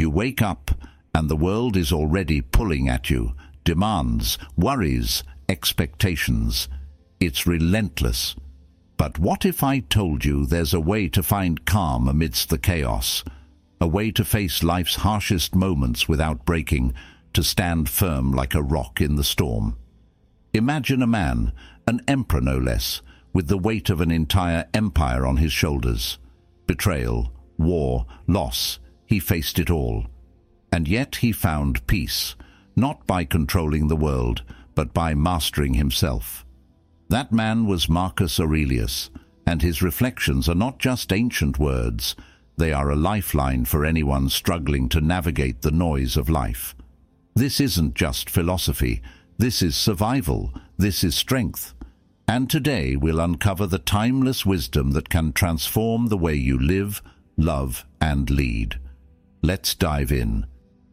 You wake up and the world is already pulling at you. Demands, worries, expectations. It's relentless. But what if I told you there's a way to find calm amidst the chaos? A way to face life's harshest moments without breaking, to stand firm like a rock in the storm. Imagine a man, an emperor no less, with the weight of an entire empire on his shoulders. Betrayal, war, loss, he faced it all. And yet he found peace, not by controlling the world, but by mastering himself. That man was Marcus Aurelius, and his reflections are not just ancient words, they are a lifeline for anyone struggling to navigate the noise of life. This isn't just philosophy, this is survival, this is strength. And today we'll uncover the timeless wisdom that can transform the way you live, love, and lead. Let's dive in.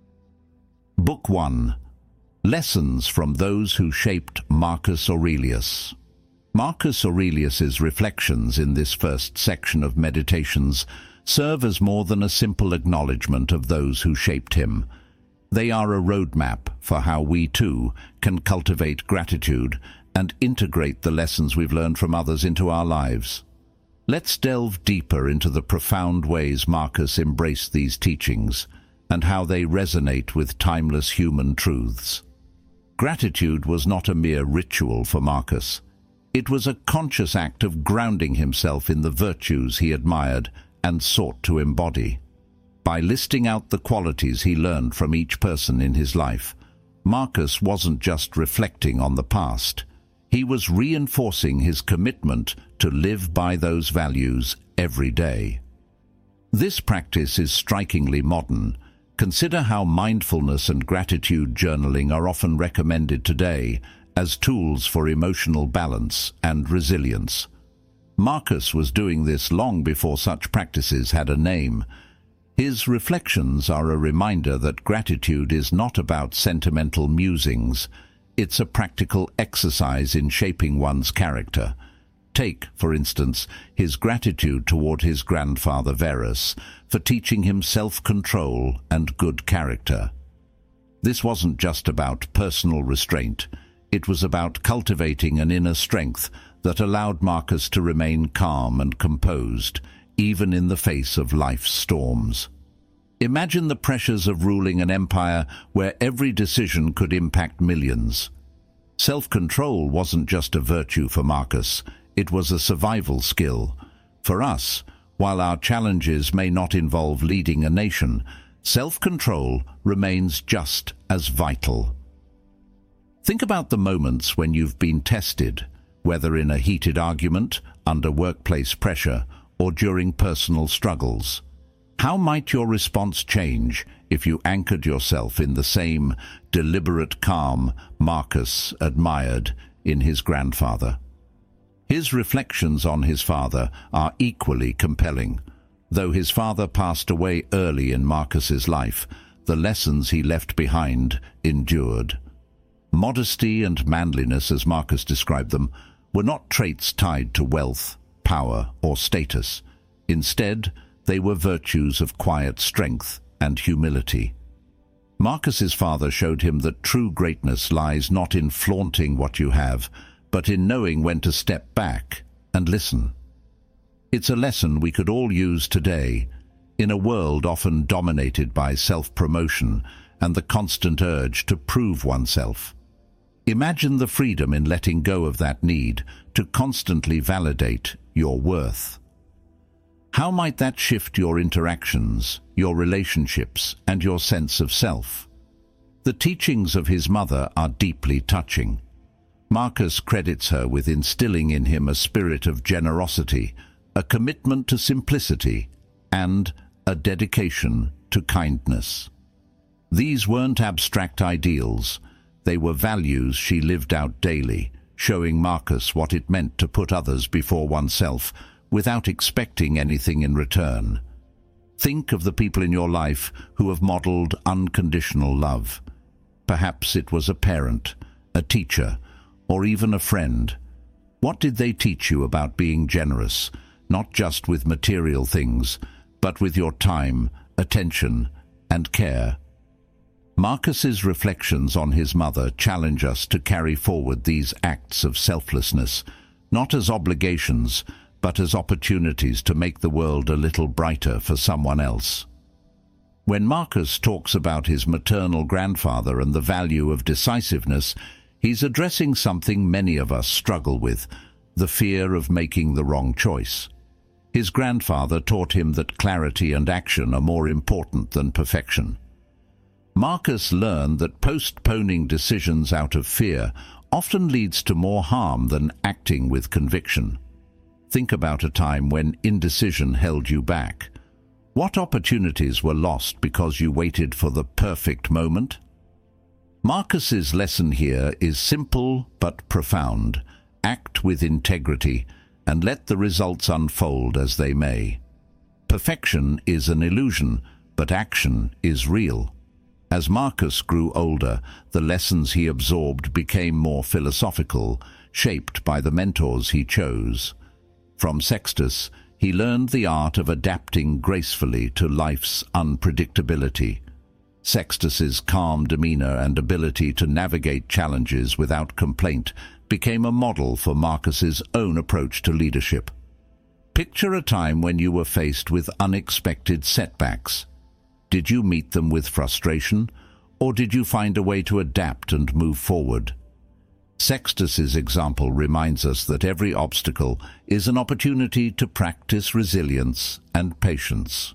Book 1. Lessons from those who shaped Marcus Aurelius. Marcus Aurelius's reflections in this first section of Meditations serve as more than a simple acknowledgement of those who shaped him. They are a roadmap for how we too can cultivate gratitude and integrate the lessons we've learned from others into our lives. Let's delve deeper into the profound ways Marcus embraced these teachings and how they resonate with timeless human truths. Gratitude was not a mere ritual for Marcus. It was a conscious act of grounding himself in the virtues he admired and sought to embody. By listing out the qualities he learned from each person in his life, Marcus wasn't just reflecting on the past. He was reinforcing his commitment to live by those values every day. This practice is strikingly modern. Consider how mindfulness and gratitude journaling are often recommended today as tools for emotional balance and resilience. Marcus was doing this long before such practices had a name. His reflections are a reminder that gratitude is not about sentimental musings. It's a practical exercise in shaping one's character. Take, for instance, his gratitude toward his grandfather Verus for teaching him self-control and good character. This wasn't just about personal restraint. It was about cultivating an inner strength that allowed Marcus to remain calm and composed, even in the face of life's storms. Imagine the pressures of ruling an empire where every decision could impact millions. Self-control wasn't just a virtue for Marcus, it was a survival skill. For us, while our challenges may not involve leading a nation, self-control remains just as vital. Think about the moments when you've been tested, whether in a heated argument, under workplace pressure, or during personal struggles. How might your response change if you anchored yourself in the same deliberate calm Marcus admired in his grandfather? His reflections on his father are equally compelling. Though his father passed away early in Marcus's life, the lessons he left behind endured. Modesty and manliness, as Marcus described them, were not traits tied to wealth, power, or status. Instead, they were virtues of quiet strength and humility. Marcus's father showed him that true greatness lies not in flaunting what you have, but in knowing when to step back and listen. It's a lesson we could all use today, in a world often dominated by self-promotion and the constant urge to prove oneself. Imagine the freedom in letting go of that need to constantly validate your worth. How might that shift your interactions, your relationships, and your sense of self? The teachings of his mother are deeply touching. Marcus credits her with instilling in him a spirit of generosity, a commitment to simplicity, and a dedication to kindness. These weren't abstract ideals, they were values she lived out daily, showing Marcus what it meant to put others before oneself without expecting anything in return. Think of the people in your life who have modeled unconditional love. Perhaps it was a parent, a teacher, or even a friend. What did they teach you about being generous, not just with material things, but with your time, attention, and care. Marcus's reflections on his mother challenge us to carry forward these acts of selflessness, not as obligations, but as opportunities to make the world a little brighter for someone else. When Marcus talks about his maternal grandfather and the value of decisiveness, he's addressing something many of us struggle with, the fear of making the wrong choice. His grandfather taught him that clarity and action are more important than perfection. Marcus learned that postponing decisions out of fear often leads to more harm than acting with conviction. Think about a time when indecision held you back. What opportunities were lost because you waited for the perfect moment? Marcus's lesson here is simple but profound. Act with integrity and let the results unfold as they may. Perfection is an illusion, but action is real. As Marcus grew older, the lessons he absorbed became more philosophical, shaped by the mentors he chose. From Sextus, he learned the art of adapting gracefully to life's unpredictability. Sextus's calm demeanor and ability to navigate challenges without complaint became a model for Marcus's own approach to leadership. Picture a time when you were faced with unexpected setbacks. Did you meet them with frustration, or did you find a way to adapt and move forward? Sextus's example reminds us that every obstacle is an opportunity to practice resilience and patience.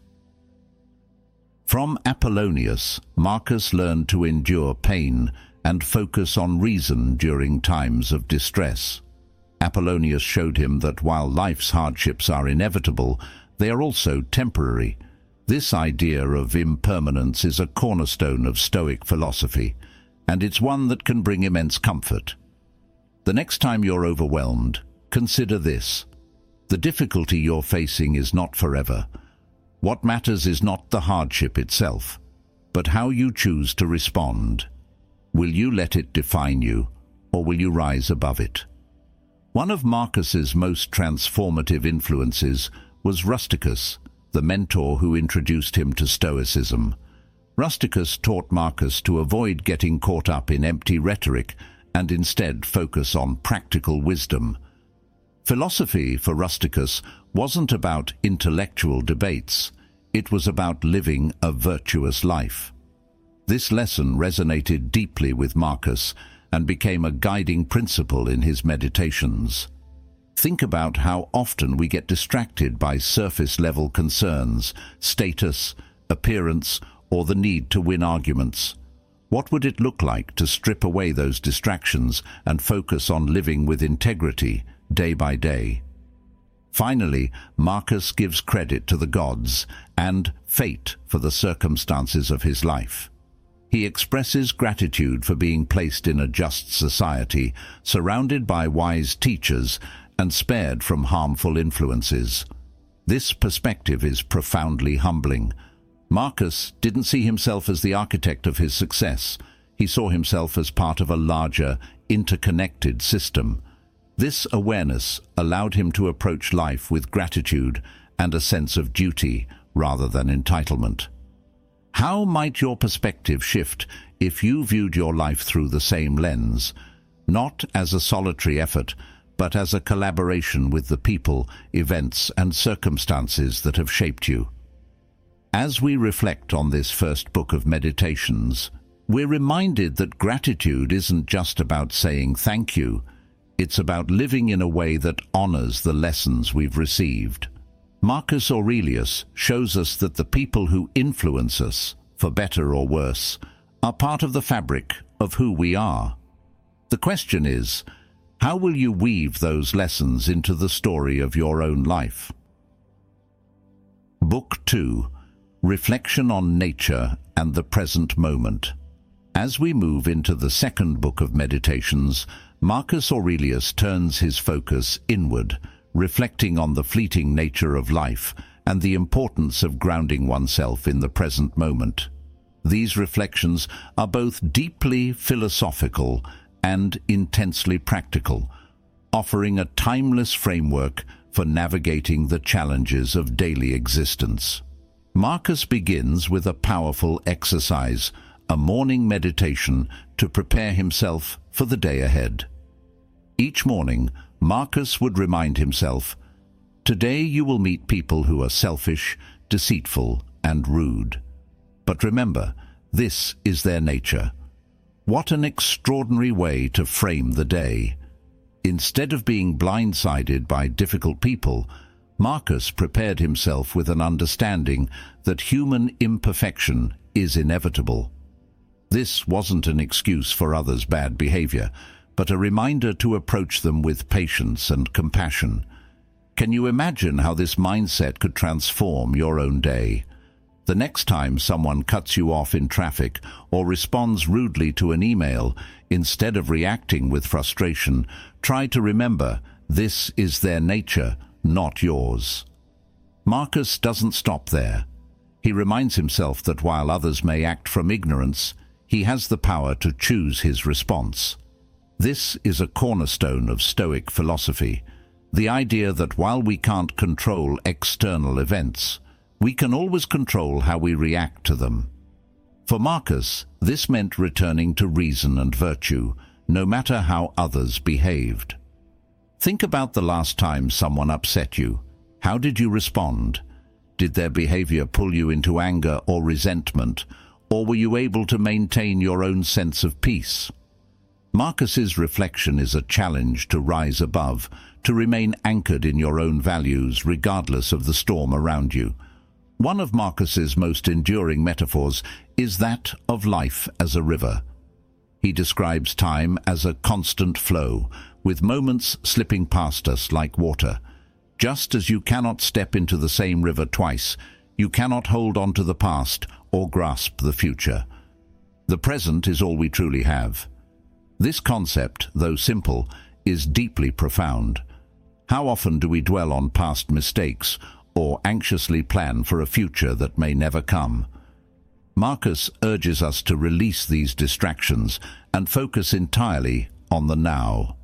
From Apollonius, Marcus learned to endure pain and focus on reason during times of distress. Apollonius showed him that while life's hardships are inevitable, they are also temporary. This idea of impermanence is a cornerstone of Stoic philosophy, and it's one that can bring immense comfort. The next time you're overwhelmed, consider this. The difficulty you're facing is not forever. What matters is not the hardship itself, but how you choose to respond. Will you let it define you, or will you rise above it? One of Marcus's most transformative influences was Rusticus, the mentor who introduced him to Stoicism. Rusticus taught Marcus to avoid getting caught up in empty rhetoric and instead focus on practical wisdom. Philosophy for Rusticus wasn't about intellectual debates. It was about living a virtuous life. This lesson resonated deeply with Marcus and became a guiding principle in his meditations. Think about how often we get distracted by surface-level concerns, status, appearance, or the need to win arguments. What would it look like to strip away those distractions and focus on living with integrity day by day? Finally, Marcus gives credit to the gods and fate for the circumstances of his life. He expresses gratitude for being placed in a just society, surrounded by wise teachers, and spared from harmful influences. This perspective is profoundly humbling. Marcus didn't see himself as the architect of his success. He saw himself as part of a larger, interconnected system. This awareness allowed him to approach life with gratitude and a sense of duty rather than entitlement. How might your perspective shift if you viewed your life through the same lens, not as a solitary effort, but as a collaboration with the people, events, and circumstances that have shaped you? As we reflect on this first book of Meditations, we're reminded that gratitude isn't just about saying thank you. It's about living in a way that honors the lessons we've received. Marcus Aurelius shows us that the people who influence us, for better or worse, are part of the fabric of who we are. The question is, how will you weave those lessons into the story of your own life? Book 2. Reflection on Nature and the Present Moment. As we move into the second book of Meditations, Marcus Aurelius turns his focus inward, reflecting on the fleeting nature of life and the importance of grounding oneself in the present moment. These reflections are both deeply philosophical and intensely practical, offering a timeless framework for navigating the challenges of daily existence. Marcus begins with a powerful exercise, a morning meditation to prepare himself for the day ahead. Each morning, Marcus would remind himself, "Today you will meet people who are selfish, deceitful, and rude. But remember, this is their nature." What an extraordinary way to frame the day. Instead of being blindsided by difficult people, Marcus prepared himself with an understanding that human imperfection is inevitable. This wasn't an excuse for others' bad behavior, but a reminder to approach them with patience and compassion. Can you imagine how this mindset could transform your own day? The next time someone cuts you off in traffic or responds rudely to an email, instead of reacting with frustration, try to remember this is their nature, not yours. Marcus doesn't stop there. He reminds himself that while others may act from ignorance, he has the power to choose his response. This is a cornerstone of Stoic philosophy, the idea that while we can't control external events, we can always control how we react to them. For Marcus, this meant returning to reason and virtue, no matter how others behaved. Think about the last time someone upset you. How did you respond? Did their behavior pull you into anger or resentment, or were you able to maintain your own sense of peace? Marcus's reflection is a challenge to rise above, to remain anchored in your own values regardless of the storm around you. One of Marcus's most enduring metaphors is that of life as a river. He describes time as a constant flow, with moments slipping past us like water. Just as you cannot step into the same river twice, you cannot hold on to the past or grasp the future. The present is all we truly have. This concept, though simple, is deeply profound. How often do we dwell on past mistakes or anxiously plan for a future that may never come? Marcus urges us to release these distractions and focus entirely on the now.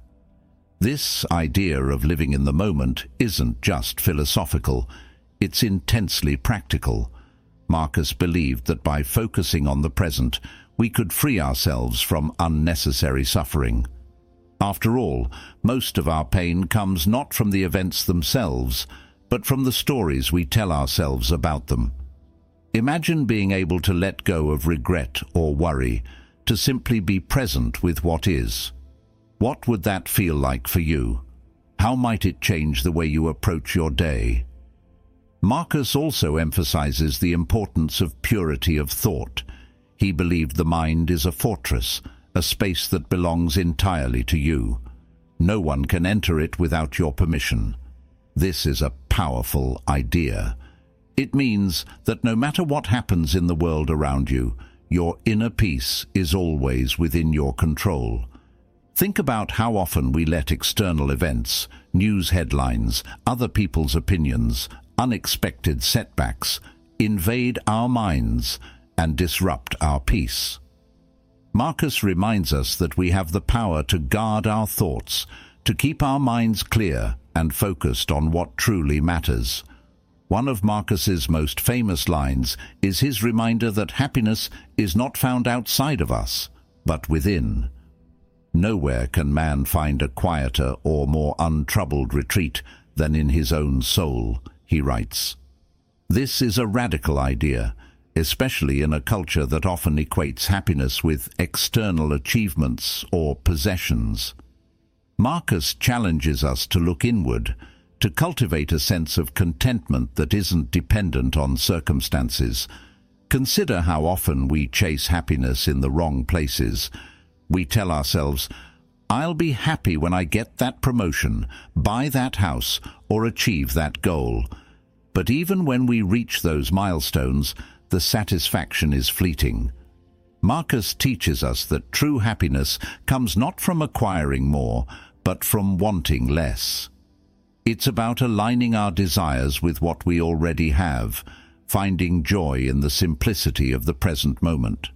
This idea of living in the moment isn't just philosophical, it's intensely practical. Marcus believed that by focusing on the present, we could free ourselves from unnecessary suffering. After all, most of our pain comes not from the events themselves, but from the stories we tell ourselves about them. Imagine being able to let go of regret or worry, to simply be present with what is. What would that feel like for you? How might it change the way you approach your day? Marcus also emphasizes the importance of purity of thought. He believed the mind is a fortress, a space that belongs entirely to you. No one can enter it without your permission. This is a powerful idea. It means that no matter what happens in the world around you, your inner peace is always within your control. Think about how often we let external events, news headlines, other people's opinions, unexpected setbacks invade our minds and disrupt our peace. Marcus reminds us that we have the power to guard our thoughts, to keep our minds clear and focused on what truly matters. One of Marcus's most famous lines is his reminder that happiness is not found outside of us, but within. Nowhere can man find a quieter or more untroubled retreat than in his own soul, he writes. This is a radical idea, especially in a culture that often equates happiness with external achievements or possessions. Marcus challenges us to look inward, to cultivate a sense of contentment that isn't dependent on circumstances. Consider how often we chase happiness in the wrong places. We tell ourselves, "I'll be happy when I get that promotion, buy that house, or achieve that goal." But even when we reach those milestones, the satisfaction is fleeting. Marcus teaches us that true happiness comes not from acquiring more, but from wanting less. It's about aligning our desires with what we already have, finding joy in the simplicity of the present moment.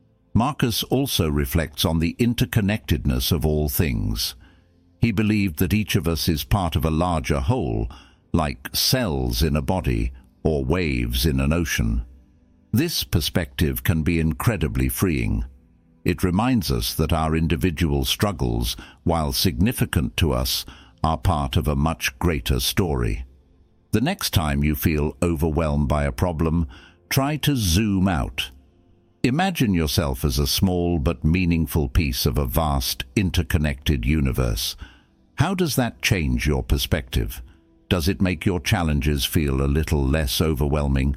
Marcus also reflects on the interconnectedness of all things. He believed that each of us is part of a larger whole, like cells in a body, or waves in an ocean. This perspective can be incredibly freeing. It reminds us that our individual struggles, while significant to us, are part of a much greater story. The next time you feel overwhelmed by a problem, try to zoom out. Imagine yourself as a small but meaningful piece of a vast, interconnected universe. How does that change your perspective? Does it make your challenges feel a little less overwhelming?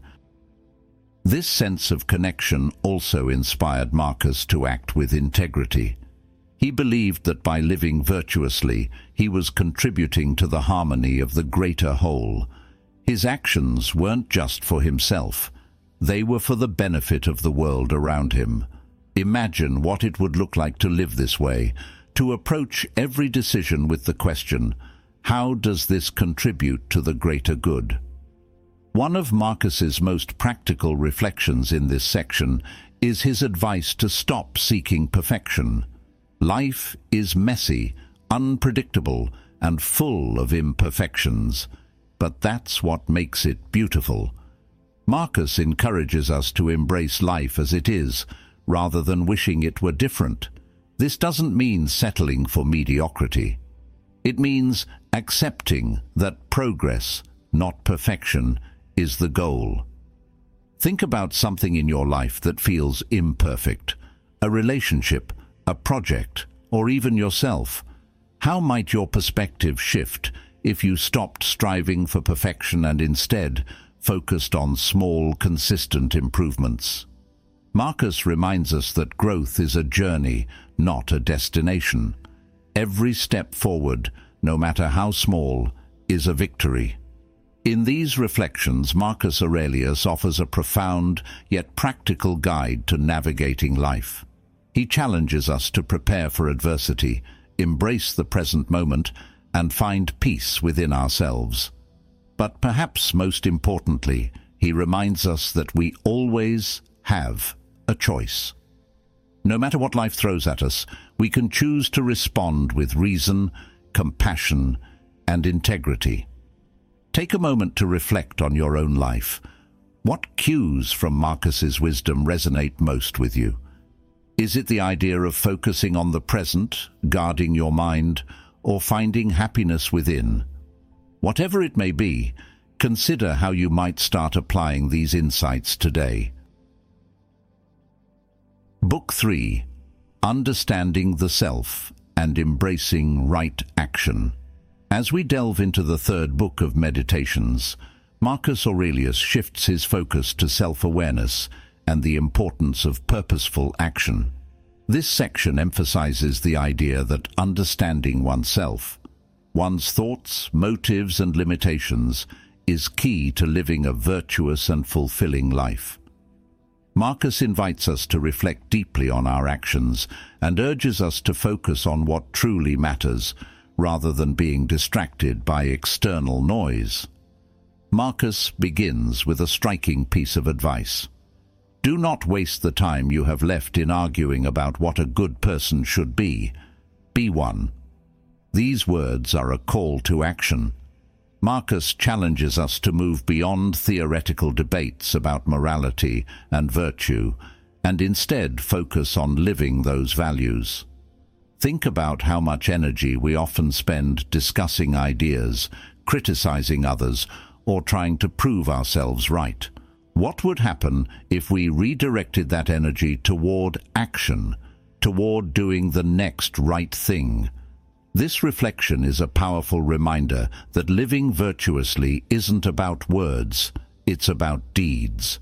This sense of connection also inspired Marcus to act with integrity. He believed that by living virtuously, he was contributing to the harmony of the greater whole. His actions weren't just for himself. They were for the benefit of the world around him. Imagine what it would look like to live this way, to approach every decision with the question, how does this contribute to the greater good? One of Marcus's most practical reflections in this section is his advice to stop seeking perfection. Life is messy, unpredictable, and full of imperfections, but that's what makes it beautiful. Marcus encourages us to embrace life as it is, rather than wishing it were different. This doesn't mean settling for mediocrity. It means accepting that progress, not perfection, is the goal. Think about something in your life that feels imperfect, a relationship, a project, or even yourself. How might your perspective shift if you stopped striving for perfection and instead focused on small, consistent improvements? Marcus reminds us that growth is a journey, not a destination. Every step forward, no matter how small, is a victory. In these reflections, Marcus Aurelius offers a profound yet practical guide to navigating life. He challenges us to prepare for adversity, embrace the present moment, and find peace within ourselves. But perhaps most importantly, he reminds us that we always have a choice. No matter what life throws at us, we can choose to respond with reason, compassion, and integrity. Take a moment to reflect on your own life. What cues from Marcus's wisdom resonate most with you? Is it the idea of focusing on the present, guarding your mind, or finding happiness within? Whatever it may be, consider how you might start applying these insights today. Book 3. Understanding the Self and Embracing Right Action. As we delve into the third book of Meditations, Marcus Aurelius shifts his focus to self-awareness and the importance of purposeful action. This section emphasizes the idea that understanding oneself, one's thoughts, motives, and limitations is key to living a virtuous and fulfilling life. Marcus invites us to reflect deeply on our actions and urges us to focus on what truly matters, rather than being distracted by external noise. Marcus begins with a striking piece of advice. Do not waste the time you have left in arguing about what a good person should be. Be one. These words are a call to action. Marcus challenges us to move beyond theoretical debates about morality and virtue, and instead focus on living those values. Think about how much energy we often spend discussing ideas, criticizing others, or trying to prove ourselves right. What would happen if we redirected that energy toward action, toward doing the next right thing? This reflection is a powerful reminder that living virtuously isn't about words, it's about deeds.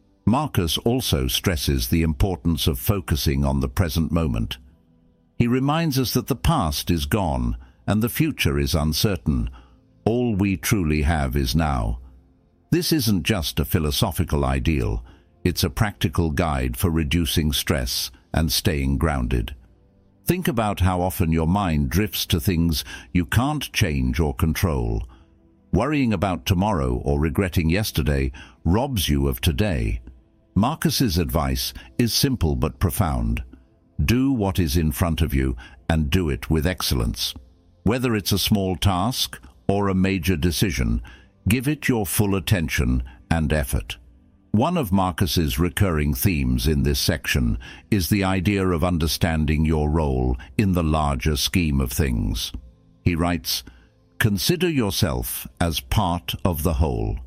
Marcus also stresses the importance of focusing on the present moment. He reminds us that the past is gone and the future is uncertain. All we truly have is now. This isn't just a philosophical ideal, it's a practical guide for reducing stress and staying grounded. Think about how often your mind drifts to things you can't change or control. Worrying about tomorrow or regretting yesterday robs you of today. Marcus's advice is simple but profound. Do what is in front of you and do it with excellence. Whether it's a small task or a major decision, give it your full attention and effort. One of Marcus's recurring themes in this section is the idea of understanding your role in the larger scheme of things. He writes, "Consider yourself as part of the whole.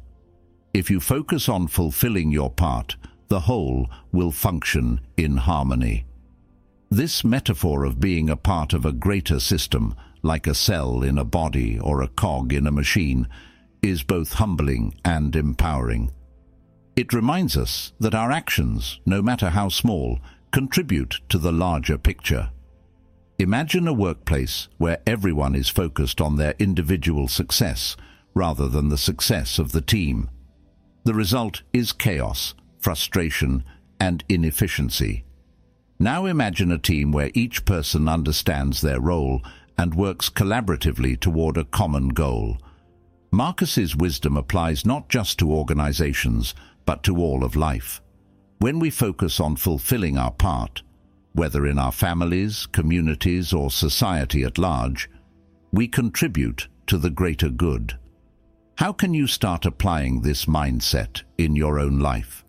If you focus on fulfilling your part, the whole will function in harmony." This metaphor of being a part of a greater system, like a cell in a body or a cog in a machine, is both humbling and empowering. It reminds us that our actions, no matter how small, contribute to the larger picture. Imagine a workplace where everyone is focused on their individual success rather than the success of the team. The result is chaos, frustration, and inefficiency. Now imagine a team where each person understands their role and works collaboratively toward a common goal. Marcus's wisdom applies not just to organizations, but to all of life. When we focus on fulfilling our part, whether in our families, communities, or society at large, we contribute to the greater good. How can you start applying this mindset in your own life?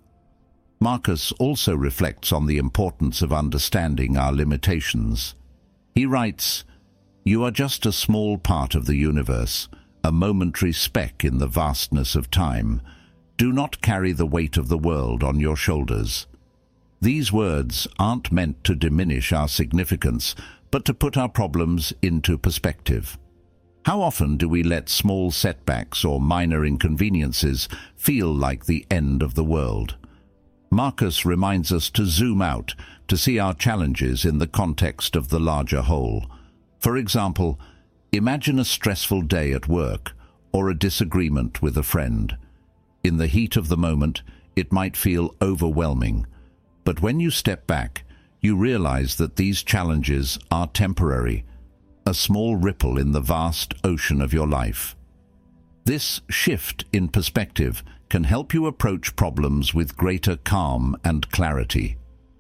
Marcus also reflects on the importance of understanding our limitations. He writes, "You are just a small part of the universe, a momentary speck in the vastness of time. Do not carry the weight of the world on your shoulders." These words aren't meant to diminish our significance, but to put our problems into perspective. How often do we let small setbacks or minor inconveniences feel like the end of the world? Marcus reminds us to zoom out, to see our challenges in the context of the larger whole. For example, imagine a stressful day at work or a disagreement with a friend. In the heat of the moment, it might feel overwhelming. But when you step back, you realize that these challenges are temporary, a small ripple in the vast ocean of your life. This shift in perspective can help you approach problems with greater calm and clarity.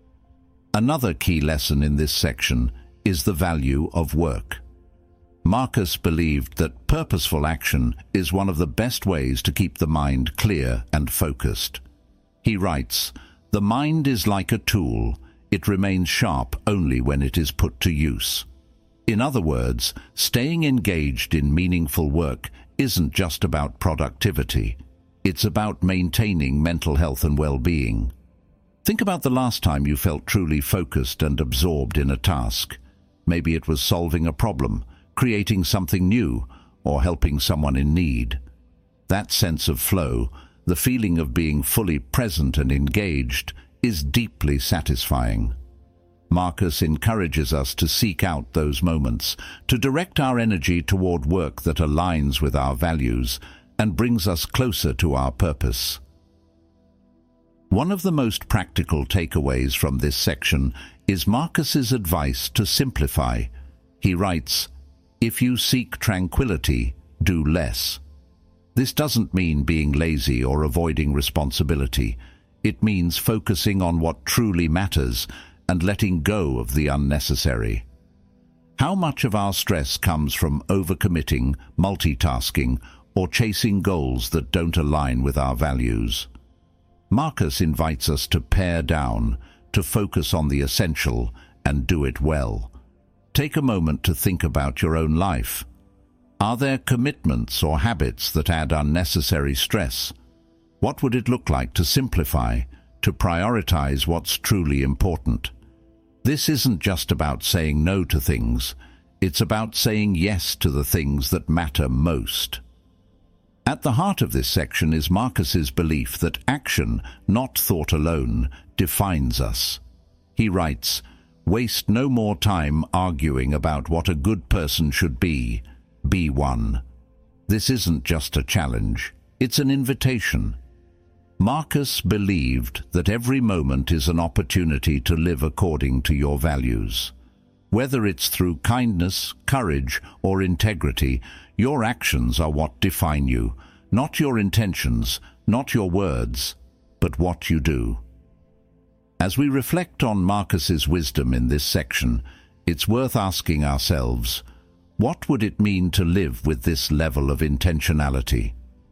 Another key lesson in this section is the value of work. Marcus believed that purposeful action is one of the best ways to keep the mind clear and focused. He writes, "The mind is like a tool. It remains sharp only when it is put to use." In other words, staying engaged in meaningful work isn't just about productivity. It's about maintaining mental health and well-being. Think about the last time you felt truly focused and absorbed in a task. Maybe it was solving a problem, creating something new, or helping someone in need. That sense of flow, the feeling of being fully present and engaged, is deeply satisfying. Marcus encourages us to seek out those moments, to direct our energy toward work that aligns with our values and brings us closer to our purpose. One of the most practical takeaways from this section is Marcus's advice to simplify. He writes, "If you seek tranquility, do less." This doesn't mean being lazy or avoiding responsibility. It means focusing on what truly matters and letting go of the unnecessary. How much of our stress comes from overcommitting, multitasking, or chasing goals that don't align with our values? Marcus invites us to pare down, to focus on the essential and do it well. Take a moment to think about your own life. Are there commitments or habits that add unnecessary stress? What would it look like to simplify, to prioritize what's truly important? This isn't just about saying no to things. It's about saying yes to the things that matter most. At the heart of this section is Marcus's belief that action, not thought alone, defines us. He writes, "Waste no more time arguing about what a good person should be. Be one." This isn't just a challenge, it's an invitation. Marcus believed that every moment is an opportunity to live according to your values. Whether it's through kindness, courage, or integrity, your actions are what define you, not your intentions, not your words, but what you do. As we reflect on Marcus's wisdom in this section, it's worth asking ourselves, what would it mean to live with this level of intentionality?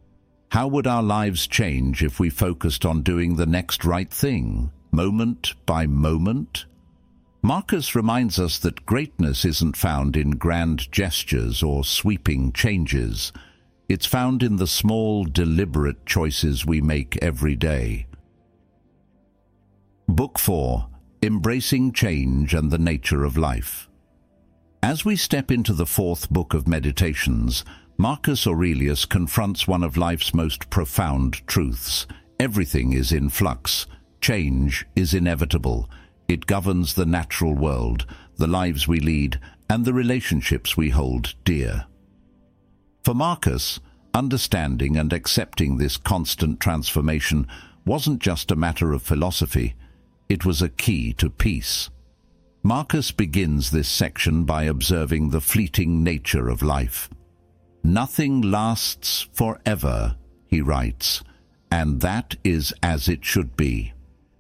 How would our lives change if we focused on doing the next right thing, moment by moment? Marcus reminds us that greatness isn't found in grand gestures or sweeping changes. It's found in the small, deliberate choices we make every day. Book 4. Embracing Change and the Nature of Life. As we step into the fourth book of Meditations, Marcus Aurelius confronts one of life's most profound truths. Everything is in flux. Change is inevitable. It governs the natural world, the lives we lead, and the relationships we hold dear. For Marcus, understanding and accepting this constant transformation wasn't just a matter of philosophy, it was a key to peace. Marcus begins this section by observing the fleeting nature of life. "Nothing lasts forever," he writes, "and that is as it should be."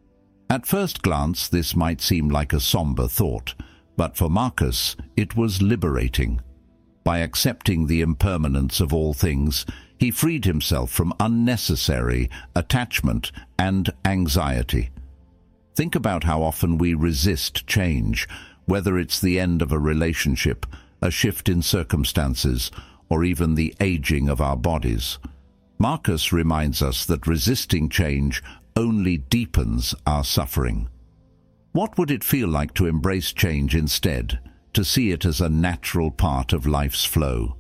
At first glance, this might seem like a somber thought, but for Marcus, it was liberating. By accepting the impermanence of all things, he freed himself from unnecessary attachment and anxiety. Think about how often we resist change, whether it's the end of a relationship, a shift in circumstances, or even the aging of our bodies. Marcus reminds us that resisting change only deepens our suffering. What would it feel like to embrace change instead, to see it as a natural part of life's flow?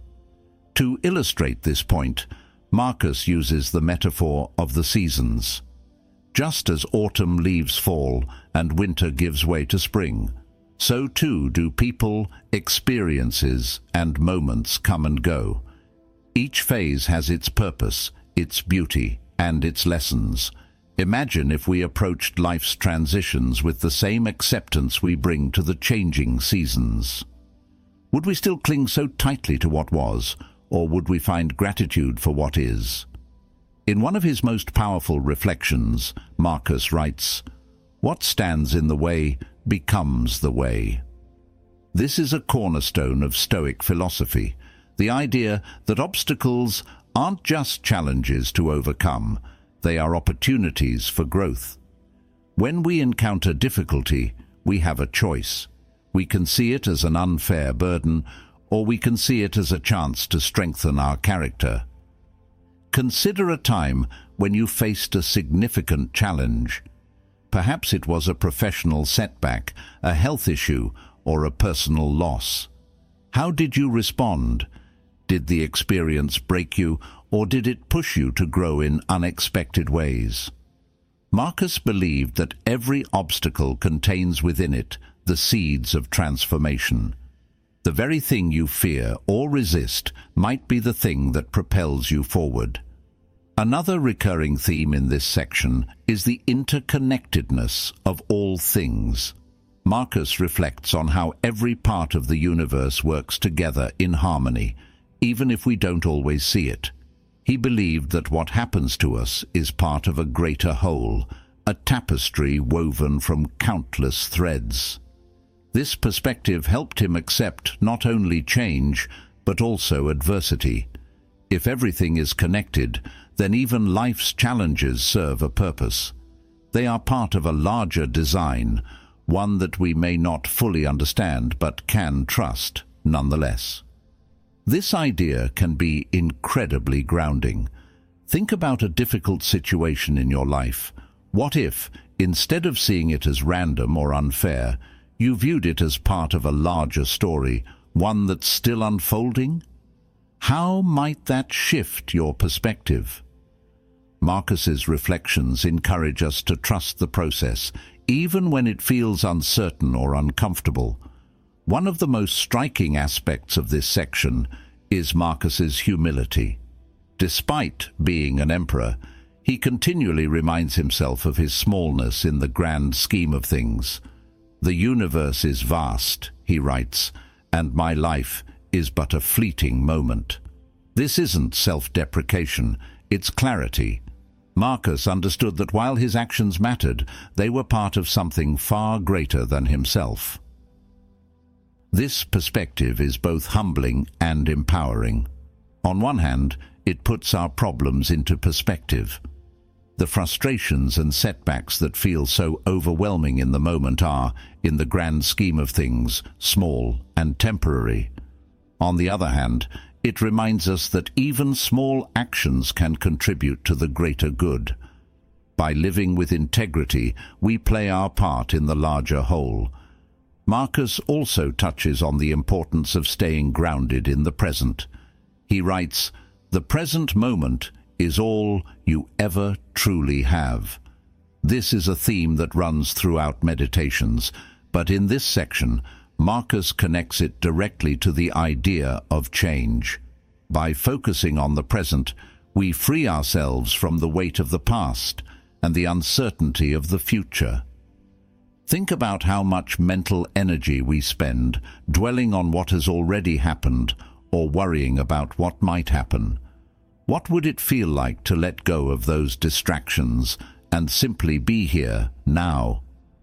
To illustrate this point, Marcus uses the metaphor of the seasons. Just as autumn leaves fall and winter gives way to spring, so too do people, experiences, and moments come and go. Each phase has its purpose, its beauty, and its lessons. Imagine if we approached life's transitions with the same acceptance we bring to the changing seasons. Would we still cling so tightly to what was, or would we find gratitude for what is? In one of his most powerful reflections, Marcus writes, "What stands in the way becomes the way." This is a cornerstone of Stoic philosophy, the idea that obstacles aren't just challenges to overcome, they are opportunities for growth. When we encounter difficulty, we have a choice. We can see it as an unfair burden, or we can see it as a chance to strengthen our character. Consider a time when you faced a significant challenge. Perhaps it was a professional setback, a health issue, or a personal loss. How did you respond? Did the experience break you, or did it push you to grow in unexpected ways? Marcus believed that every obstacle contains within it the seeds of transformation. The very thing you fear or resist might be the thing that propels you forward. Another recurring theme in this section is the interconnectedness of all things. Marcus reflects on how every part of the universe works together in harmony, even if we don't always see it. He believed that what happens to us is part of a greater whole, a tapestry woven from countless threads. This perspective helped him accept not only change, but also adversity. If everything is connected, then even life's challenges serve a purpose. They are part of a larger design, one that we may not fully understand but can trust nonetheless. This idea can be incredibly grounding. Think about a difficult situation in your life. What if, instead of seeing it as random or unfair, you viewed it as part of a larger story, one that's still unfolding? How might that shift your perspective? Marcus's reflections encourage us to trust the process, even when it feels uncertain or uncomfortable. One of the most striking aspects of this section is Marcus's humility. Despite being an emperor, he continually reminds himself of his smallness in the grand scheme of things. "The universe is vast," he writes, "and my life is but a fleeting moment." This isn't self-deprecation, it's clarity. Marcus understood that while his actions mattered, they were part of something far greater than himself. This perspective is both humbling and empowering. On one hand, It puts our problems into perspective. The frustrations and setbacks that feel so overwhelming in the moment are, in the grand scheme of things, small and temporary. On the other hand, it reminds us that even small actions can contribute to the greater good. By living with integrity, we play our part in the larger whole. Marcus also touches on the importance of staying grounded in the present. He writes, "The present moment is all you ever truly have." This is a theme that runs throughout Meditations, but in this section, Marcus connects it directly to the idea of change. By focusing on the present, we free ourselves from the weight of the past and the uncertainty of the future. Think about how much mental energy we spend dwelling on what has already happened or worrying about what might happen. What would it feel like to let go of those distractions and simply be here, now?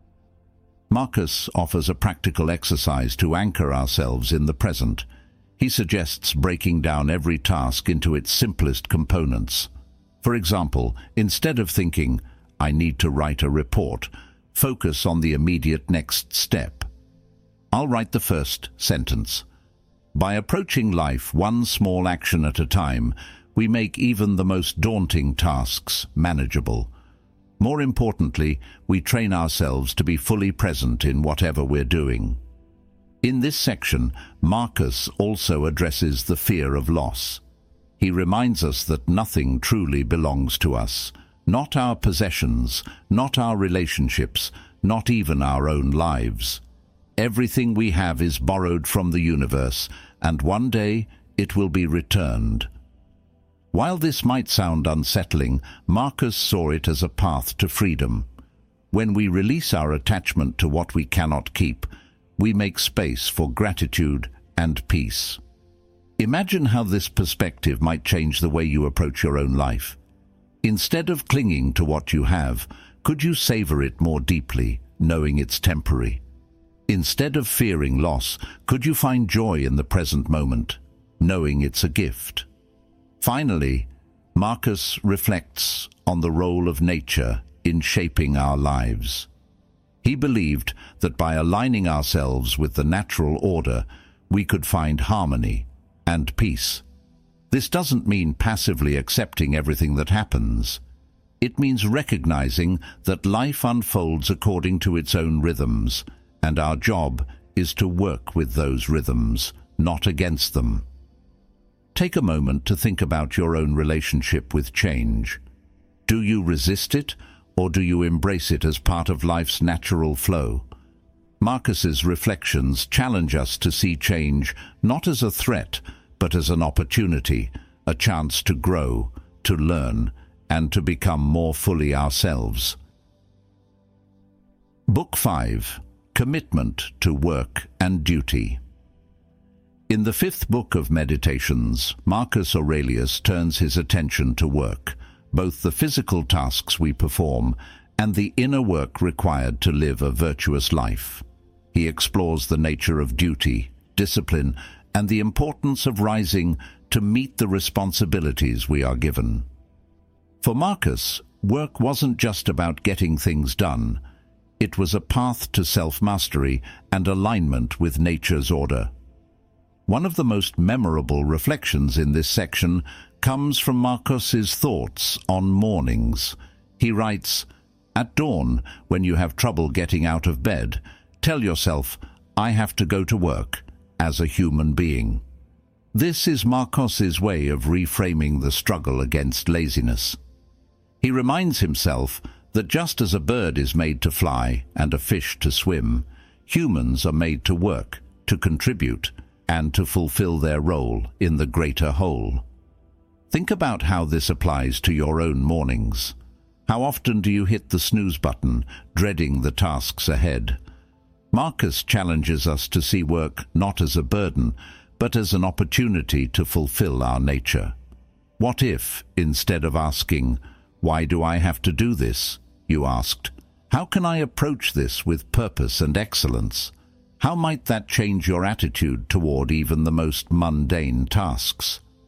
Marcus offers a practical exercise to anchor ourselves in the present. He suggests breaking down every task into its simplest components. For example, instead of thinking, "I need to write a report," focus on the immediate next step. I'll write the first sentence. By approaching life one small action at a time, we make even the most daunting tasks manageable. More importantly, we train ourselves to be fully present in whatever we're doing. In this section, Marcus also addresses the fear of loss. He reminds us that nothing truly belongs to us, not our possessions, not our relationships, not even our own lives. Everything we have is borrowed from the universe, and one day it will be returned. While this might sound unsettling, Marcus saw it as a path to freedom. When we release our attachment to what we cannot keep, we make space for gratitude and peace. Imagine how this perspective might change the way you approach your own life. Instead of clinging to what you have, could you savor it more deeply, knowing it's temporary? Instead of fearing loss, could you find joy in the present moment, knowing it's a gift? Finally, Marcus reflects on the role of nature in shaping our lives. He believed that by aligning ourselves with the natural order, we could find harmony and peace. This doesn't mean passively accepting everything that happens. It means recognizing that life unfolds according to its own rhythms, and our job is to work with those rhythms, not against them. Take a moment to think about your own relationship with change. Do you resist it, or do you embrace it as part of life's natural flow? Marcus's reflections challenge us to see change not as a threat, but as an opportunity, a chance to grow, to learn, and to become more fully ourselves. Book 5. Commitment to Work and Duty. In the 5th book of Meditations, Marcus Aurelius turns his attention to work, both the physical tasks we perform and the inner work required to live a virtuous life. He explores the nature of duty, discipline, and the importance of rising to meet the responsibilities we are given. For Marcus, work wasn't just about getting things done. It was a path to self-mastery and alignment with nature's order. One of the most memorable reflections in this section comes from Marcus's thoughts on mornings. He writes, "At dawn, when you have trouble getting out of bed, tell yourself, 'I have to go to work,' as a human being." This is Marcus's way of reframing the struggle against laziness. He reminds himself that just as a bird is made to fly and a fish to swim, humans are made to work, to contribute, and to fulfill their role in the greater whole. Think about how this applies to your own mornings. How often do you hit the snooze button, dreading the tasks ahead? Marcus challenges us to see work not as a burden, but as an opportunity to fulfill our nature. What if, instead of asking, "Why do I have to do this?" you asked, "How can I approach this with purpose and excellence?" How might that change your attitude toward even the most mundane tasks?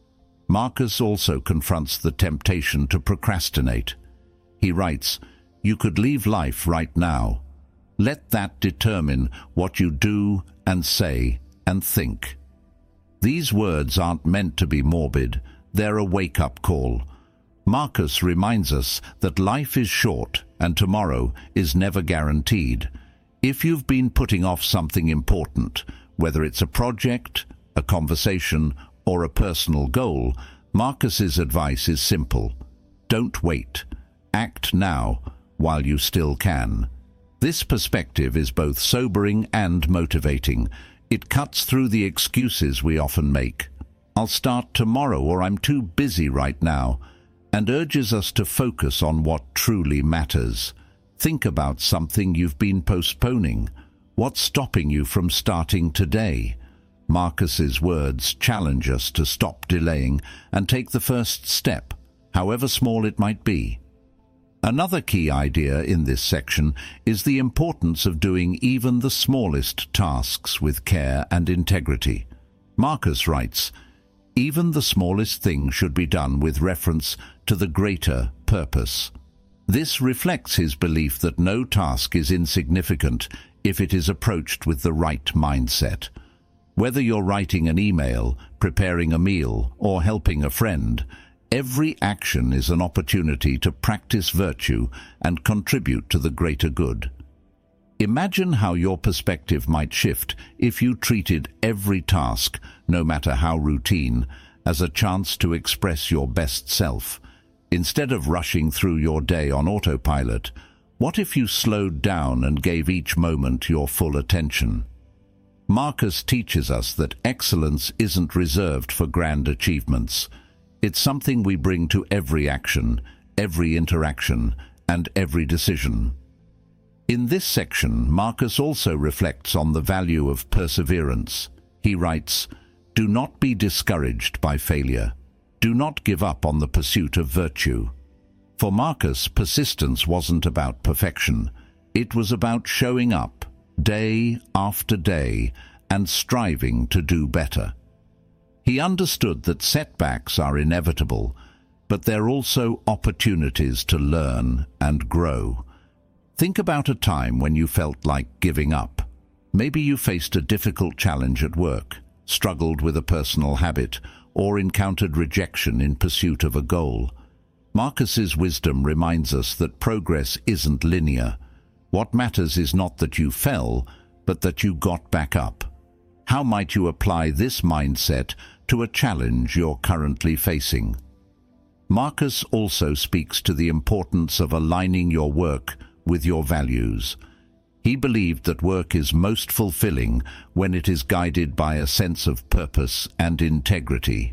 Marcus also confronts the temptation to procrastinate. He writes, "You could leave life right now. Let that determine what you do and say and think." These words aren't meant to be morbid, they're a wake-up call. Marcus reminds us that life is short and tomorrow is never guaranteed. If you've been putting off something important, whether it's a project, a conversation, or a personal goal, Marcus's advice is simple. Don't wait. Act now while you still can. This perspective is both sobering and motivating. It cuts through the excuses we often make. "I'll start tomorrow," or "I'm too busy right now," and urges us to focus on what truly matters. Think about something you've been postponing. What's stopping you from starting today? Marcus's words challenge us to stop delaying and take the first step, however small it might be. Another key idea in this section is the importance of doing even the smallest tasks with care and integrity. Marcus writes, "Even the smallest thing should be done with reference to the greater purpose." This reflects his belief that no task is insignificant if it is approached with the right mindset. Whether you're writing an email, preparing a meal, or helping a friend, every action is an opportunity to practice virtue and contribute to the greater good. Imagine how your perspective might shift if you treated every task, no matter how routine, as a chance to express your best self. Instead of rushing through your day on autopilot, what if you slowed down and gave each moment your full attention? Marcus teaches us that excellence isn't reserved for grand achievements. It's something we bring to every action, every interaction, and every decision. In this section, Marcus also reflects on the value of perseverance. He writes, "Do not be discouraged by failure. Do not give up on the pursuit of virtue." For Marcus, persistence wasn't about perfection. It was about showing up, day after day, and striving to do better. He understood that setbacks are inevitable, but they're also opportunities to learn and grow. Think about a time when you felt like giving up. Maybe you faced a difficult challenge at work, struggled with a personal habit, or encountered rejection in pursuit of a goal. Marcus's wisdom reminds us that progress isn't linear. What matters is not that you fell, but that you got back up. How might you apply this mindset to a challenge you're currently facing? Marcus also speaks to the importance of aligning your work with your values. He believed that work is most fulfilling when it is guided by a sense of purpose and integrity.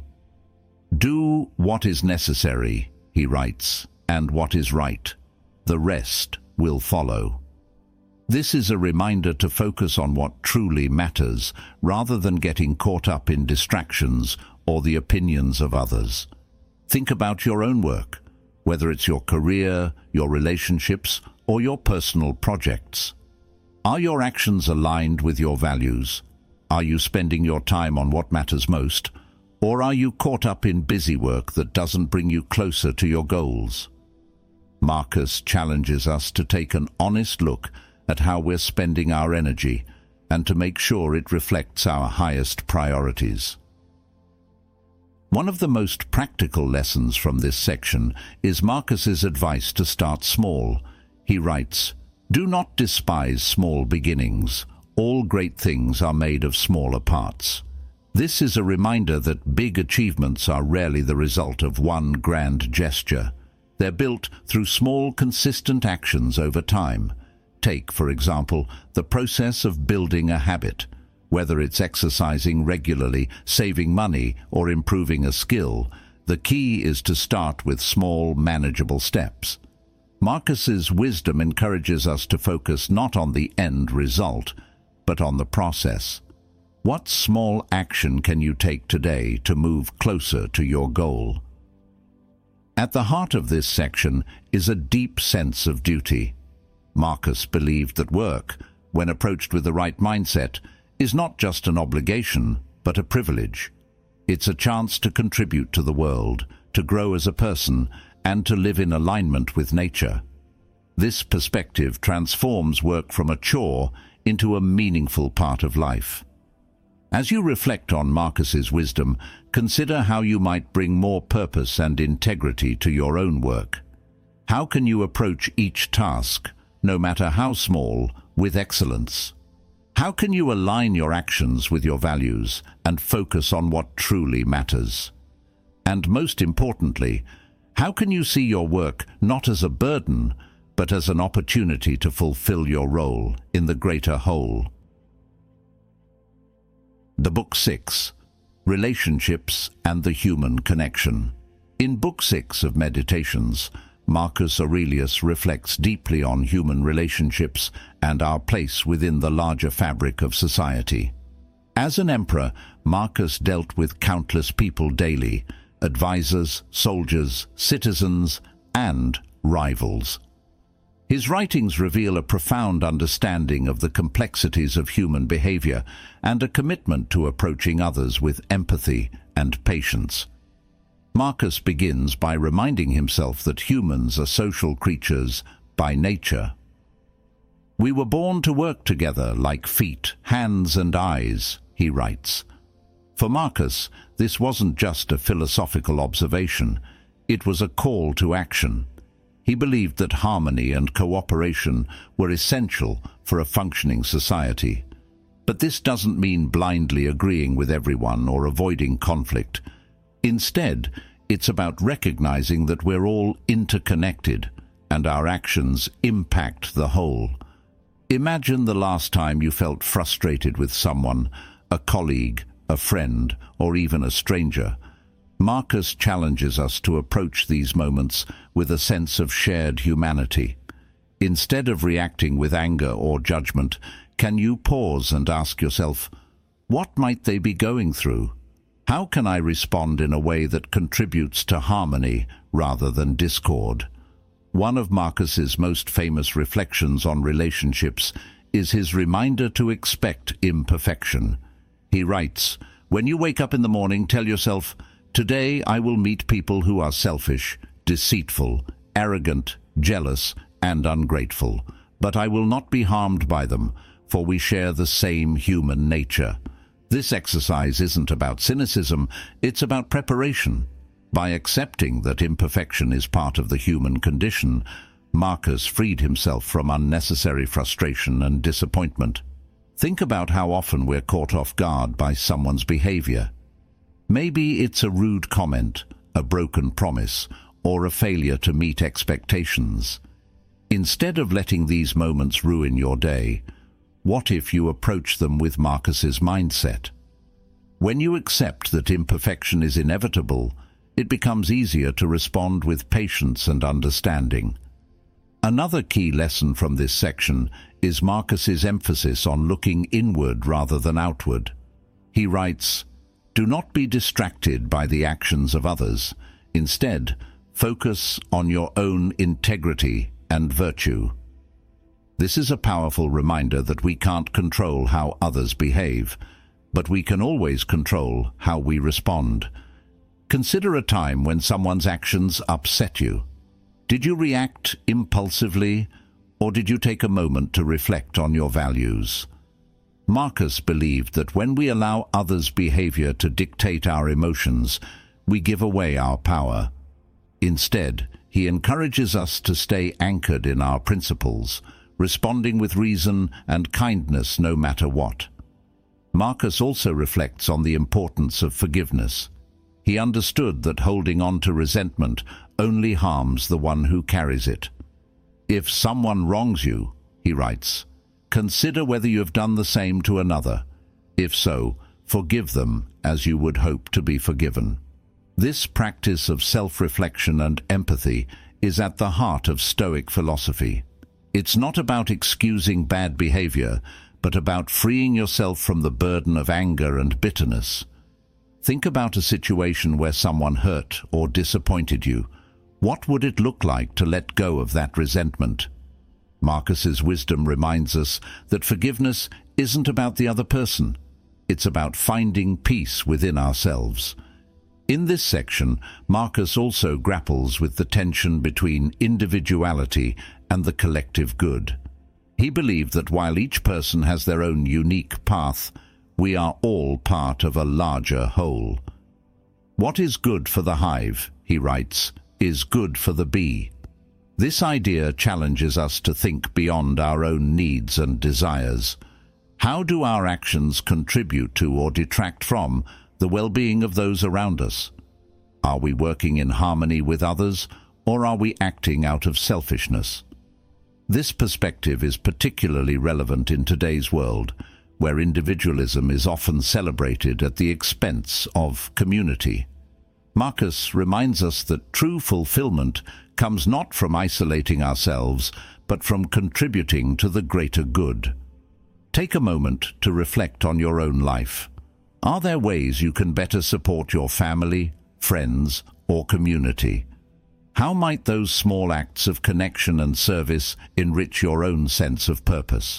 "Do what is necessary," he writes, "and what is right. The rest will follow." This is a reminder to focus on what truly matters, rather than getting caught up in distractions or the opinions of others. Think about your own work, whether it's your career, your relationships, or your personal projects. Are your actions aligned with your values? Are you spending your time on what matters most? Or are you caught up in busy work that doesn't bring you closer to your goals? Marcus challenges us to take an honest look at how we're spending our energy and to make sure it reflects our highest priorities. One of the most practical lessons from this section is Marcus's advice to start small. He writes, "Do not despise small beginnings. All great things are made of smaller parts." This is a reminder that big achievements are rarely the result of one grand gesture. They're built through small, consistent actions over time. Take, for example, the process of building a habit. Whether it's exercising regularly, saving money, or improving a skill, the key is to start with small, manageable steps. Marcus's wisdom encourages us to focus not on the end result, but on the process. What small action can you take today to move closer to your goal? At the heart of this section is a deep sense of duty. Marcus believed that work, when approached with the right mindset, is not just an obligation, but a privilege. It's a chance to contribute to the world, to grow as a person, and to live in alignment with nature. This perspective transforms work from a chore into a meaningful part of life. As you reflect on Marcus's wisdom, consider how you might bring more purpose and integrity to your own work. How can you approach each task, no matter how small, with excellence? How can you align your actions with your values and focus on what truly matters? And most importantly, how can you see your work not as a burden, but as an opportunity to fulfill your role in the greater whole? The Book 6, Relationships and the Human Connection. In Book 6 of Meditations, Marcus Aurelius reflects deeply on human relationships and our place within the larger fabric of society. As an emperor, Marcus dealt with countless people daily: advisors, soldiers, citizens, and rivals. His writings reveal a profound understanding of the complexities of human behavior and a commitment to approaching others with empathy and patience. Marcus begins by reminding himself that humans are social creatures by nature. "We were born to work together like feet, hands and eyes," he writes. For Marcus, this wasn't just a philosophical observation, it was a call to action. He believed that harmony and cooperation were essential for a functioning society. But this doesn't mean blindly agreeing with everyone or avoiding conflict. Instead, it's about recognizing that we're all interconnected and our actions impact the whole. Imagine the last time you felt frustrated with someone, a colleague, a friend, or even a stranger. Marcus challenges us to approach these moments with a sense of shared humanity. Instead of reacting with anger or judgment, can you pause and ask yourself, what might they be going through? How can I respond in a way that contributes to harmony rather than discord? One of Marcus's most famous reflections on relationships is his reminder to expect imperfection. He writes, "When you wake up in the morning, tell yourself, today I will meet people who are selfish, deceitful, arrogant, jealous, and ungrateful, but I will not be harmed by them, for we share the same human nature." This exercise isn't about cynicism, it's about preparation. By accepting that imperfection is part of the human condition, Marcus freed himself from unnecessary frustration and disappointment. Think about how often we're caught off guard by someone's behavior. Maybe it's a rude comment, a broken promise, or a failure to meet expectations. Instead of letting these moments ruin your day, what if you approach them with Marcus's mindset? When you accept that imperfection is inevitable, it becomes easier to respond with patience and understanding. Another key lesson from this section is Marcus's emphasis on looking inward rather than outward. He writes, "Do not be distracted by the actions of others. Instead, focus on your own integrity and virtue." This is a powerful reminder that we can't control how others behave, but we can always control how we respond. Consider a time when someone's actions upset you. Did you react impulsively, or did you take a moment to reflect on your values? Marcus believed that when we allow others' behavior to dictate our emotions, we give away our power. Instead, he encourages us to stay anchored in our principles, responding with reason and kindness no matter what. Marcus also reflects on the importance of forgiveness. He understood that holding on to resentment only harms the one who carries it. "If someone wrongs you," he writes, "consider whether you have done the same to another. If so, forgive them as you would hope to be forgiven." This practice of self-reflection and empathy is at the heart of Stoic philosophy. It's not about excusing bad behavior, but about freeing yourself from the burden of anger and bitterness. Think about a situation where someone hurt or disappointed you. What would it look like to let go of that resentment? Marcus's wisdom reminds us that forgiveness isn't about the other person. It's about finding peace within ourselves. In this section, Marcus also grapples with the tension between individuality and the collective good. He believed that while each person has their own unique path, we are all part of a larger whole. What is good for the hive, he writes, is good for the bee. This idea challenges us to think beyond our own needs and desires. How do our actions contribute to or detract from the well-being of those around us? Are we working in harmony with others, or are we acting out of selfishness? This perspective is particularly relevant in today's world, where individualism is often celebrated at the expense of community. Marcus reminds us that true fulfillment comes not from isolating ourselves, but from contributing to the greater good. Take a moment to reflect on your own life. Are there ways you can better support your family, friends, or community? How might those small acts of connection and service enrich your own sense of purpose?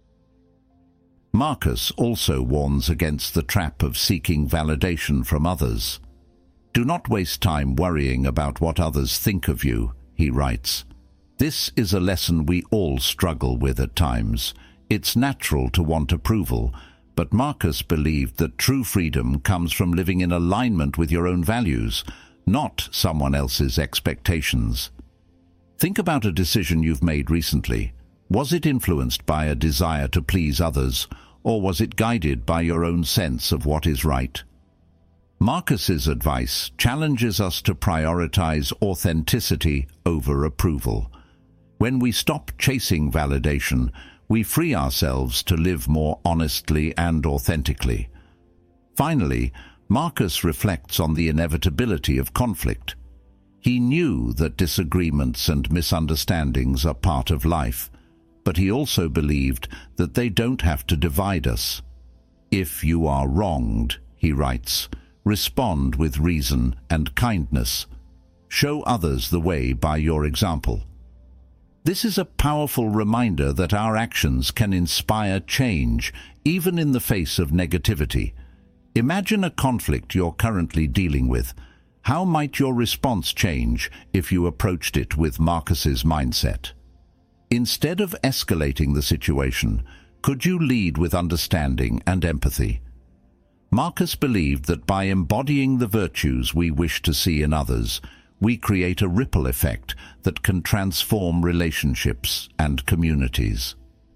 Marcus also warns against the trap of seeking validation from others. Do not waste time worrying about what others think of you, he writes. This is a lesson we all struggle with at times. It's natural to want approval, but Marcus believed that true freedom comes from living in alignment with your own values, not someone else's expectations. Think about a decision you've made recently. Was it influenced by a desire to please others, or was it guided by your own sense of what is right? Marcus's advice challenges us to prioritize authenticity over approval. When we stop chasing validation, we free ourselves to live more honestly and authentically. Finally, Marcus reflects on the inevitability of conflict. He knew that disagreements and misunderstandings are part of life, but he also believed that they don't have to divide us. If you are wronged, he writes, respond with reason and kindness. Show others the way by your example. This is a powerful reminder that our actions can inspire change, even in the face of negativity. Imagine a conflict you're currently dealing with. How might your response change if you approached it with Marcus's mindset? Instead of escalating the situation, could you lead with understanding and empathy? Marcus believed that by embodying the virtues we wish to see in others, we create a ripple effect that can transform relationships and communities.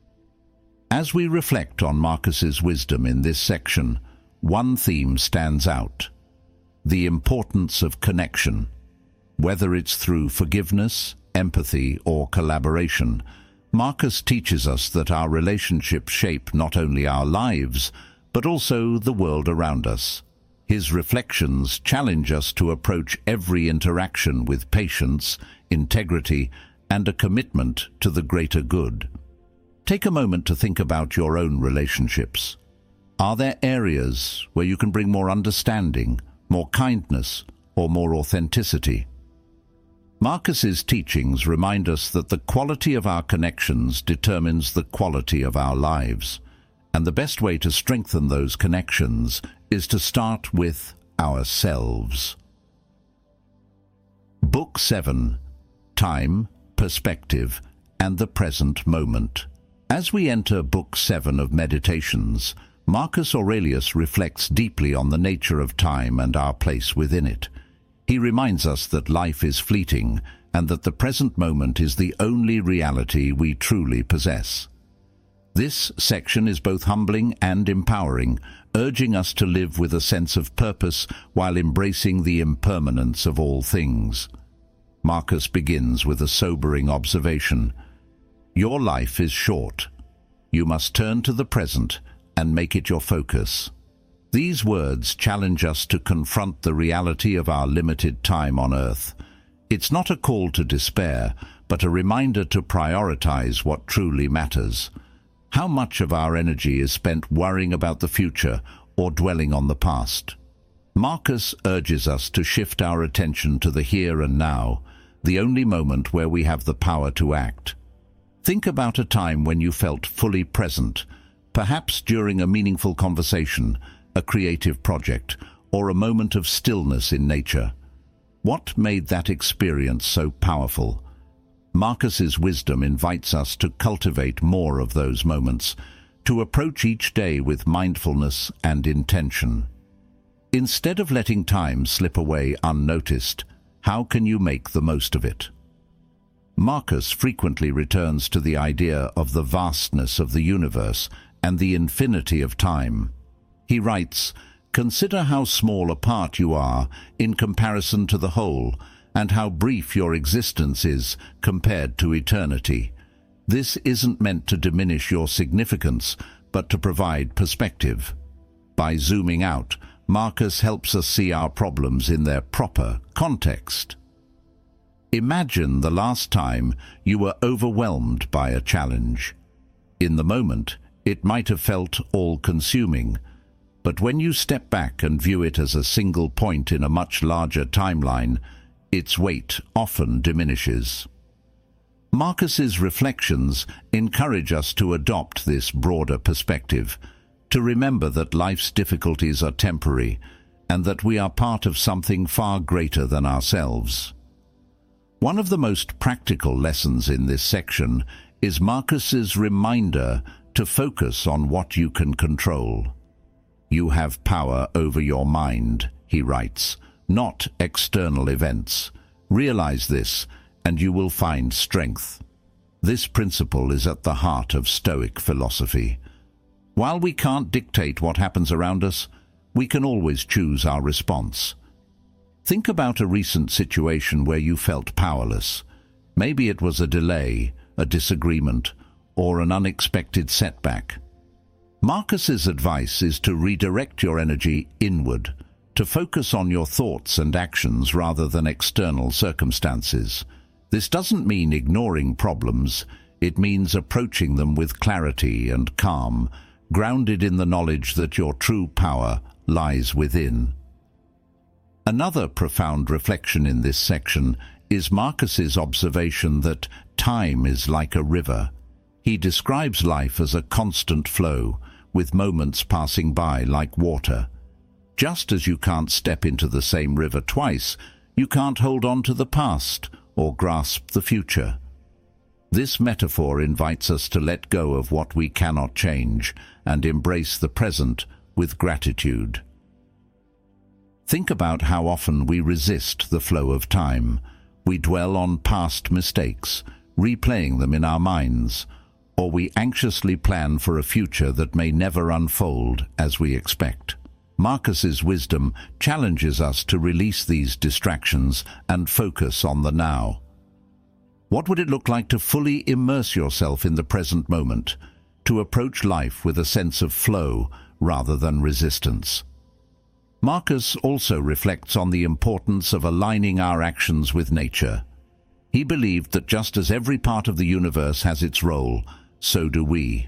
As we reflect on Marcus's wisdom in this section, one theme stands out: the importance of connection. Whether it's through forgiveness, empathy, or collaboration, Marcus teaches us that our relationships shape not only our lives, but also the world around us. His reflections challenge us to approach every interaction with patience, integrity, and a commitment to the greater good. Take a moment to think about your own relationships. Are there areas where you can bring more understanding, more kindness, or more authenticity? Marcus's teachings remind us that the quality of our connections determines the quality of our lives, and the best way to strengthen those connections is to start with ourselves. Book 7. Time, Perspective, and the Present Moment. As we enter Book 7 of Meditations, Marcus Aurelius reflects deeply on the nature of time and our place within it. He reminds us that life is fleeting and that the present moment is the only reality we truly possess. This section is both humbling and empowering, urging us to live with a sense of purpose while embracing the impermanence of all things. Marcus begins with a sobering observation: your life is short. You must turn to the present and make it your focus. These words challenge us to confront the reality of our limited time on earth. It's not a call to despair, but a reminder to prioritize what truly matters. How much of our energy is spent worrying about the future or dwelling on the past? Marcus urges us to shift our attention to the here and now, the only moment where we have the power to act. Think about a time when you felt fully present, Perhaps during a meaningful conversation, a creative project, or a moment of stillness in nature. What made that experience so powerful? Marcus's wisdom invites us to cultivate more of those moments, to approach each day with mindfulness and intention. Instead of letting time slip away unnoticed, how can you make the most of it? Marcus frequently returns to the idea of the vastness of the universe and the infinity of time. He writes, "Consider how small a part you are in comparison to the whole, and how brief your existence is compared to eternity. This isn't meant to diminish your significance, but to provide perspective." By zooming out, Marcus helps us see our problems in their proper context. Imagine the last time you were overwhelmed by a challenge. In the moment, it might have felt all-consuming, but when you step back and view it as a single point in a much larger timeline, its weight often diminishes. Marcus's reflections encourage us to adopt this broader perspective, to remember that life's difficulties are temporary and that we are part of something far greater than ourselves. One of the most practical lessons in this section is Marcus's reminder to focus on what you can control. You have power over your mind, he writes, not external events. Realize this, and you will find strength. This principle is at the heart of Stoic philosophy. While we can't dictate what happens around us, we can always choose our response. Think about a recent situation where you felt powerless. Maybe it was a delay, a disagreement, or an unexpected setback. Marcus's advice is to redirect your energy inward, to focus on your thoughts and actions rather than external circumstances. This doesn't mean ignoring problems. It means approaching them with clarity and calm, grounded in the knowledge that your true power lies within. Another profound reflection in this section is Marcus's observation that time is like a river. He describes life as a constant flow, with moments passing by like water. Just as you can't step into the same river twice, you can't hold on to the past or grasp the future. This metaphor invites us to let go of what we cannot change and embrace the present with gratitude. Think about how often we resist the flow of time. We dwell on past mistakes, replaying them in our minds, or we anxiously plan for a future that may never unfold as we expect. Marcus's wisdom challenges us to release these distractions and focus on the now. What would it look like to fully immerse yourself in the present moment, to approach life with a sense of flow rather than resistance? Marcus also reflects on the importance of aligning our actions with nature. He believed that just as every part of the universe has its role, so do we.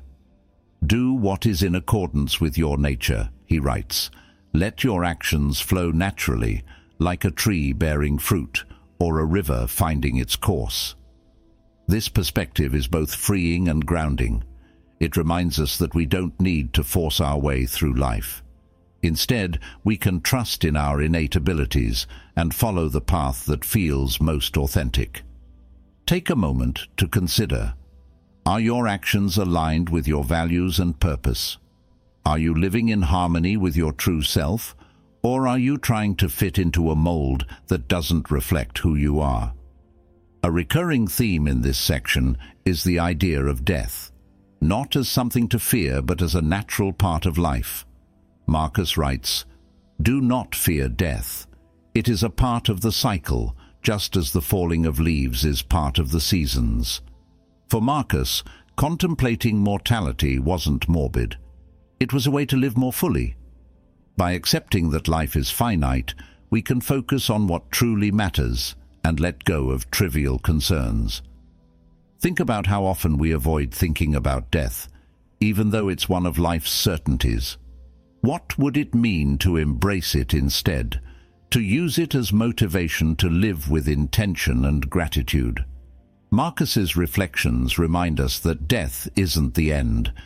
Do what is in accordance with your nature, he writes. Let your actions flow naturally, like a tree bearing fruit or a river finding its course. This perspective is both freeing and grounding. It reminds us that we don't need to force our way through life. Instead, we can trust in our innate abilities and follow the path that feels most authentic. Take a moment to consider: are your actions aligned with your values and purpose? Are you living in harmony with your true self, or are you trying to fit into a mold that doesn't reflect who you are? A recurring theme in this section is the idea of death, not as something to fear but as a natural part of life. Marcus writes, "Do not fear death. It is a part of the cycle, just as the falling of leaves is part of the seasons." For Marcus, contemplating mortality wasn't morbid. It was a way to live more fully. By accepting that life is finite, we can focus on what truly matters and let go of trivial concerns. Think about how often we avoid thinking about death, even though it's one of life's certainties. What would it mean to embrace it instead, to use it as motivation to live with intention and gratitude? Marcus's reflections remind us that death isn't the end.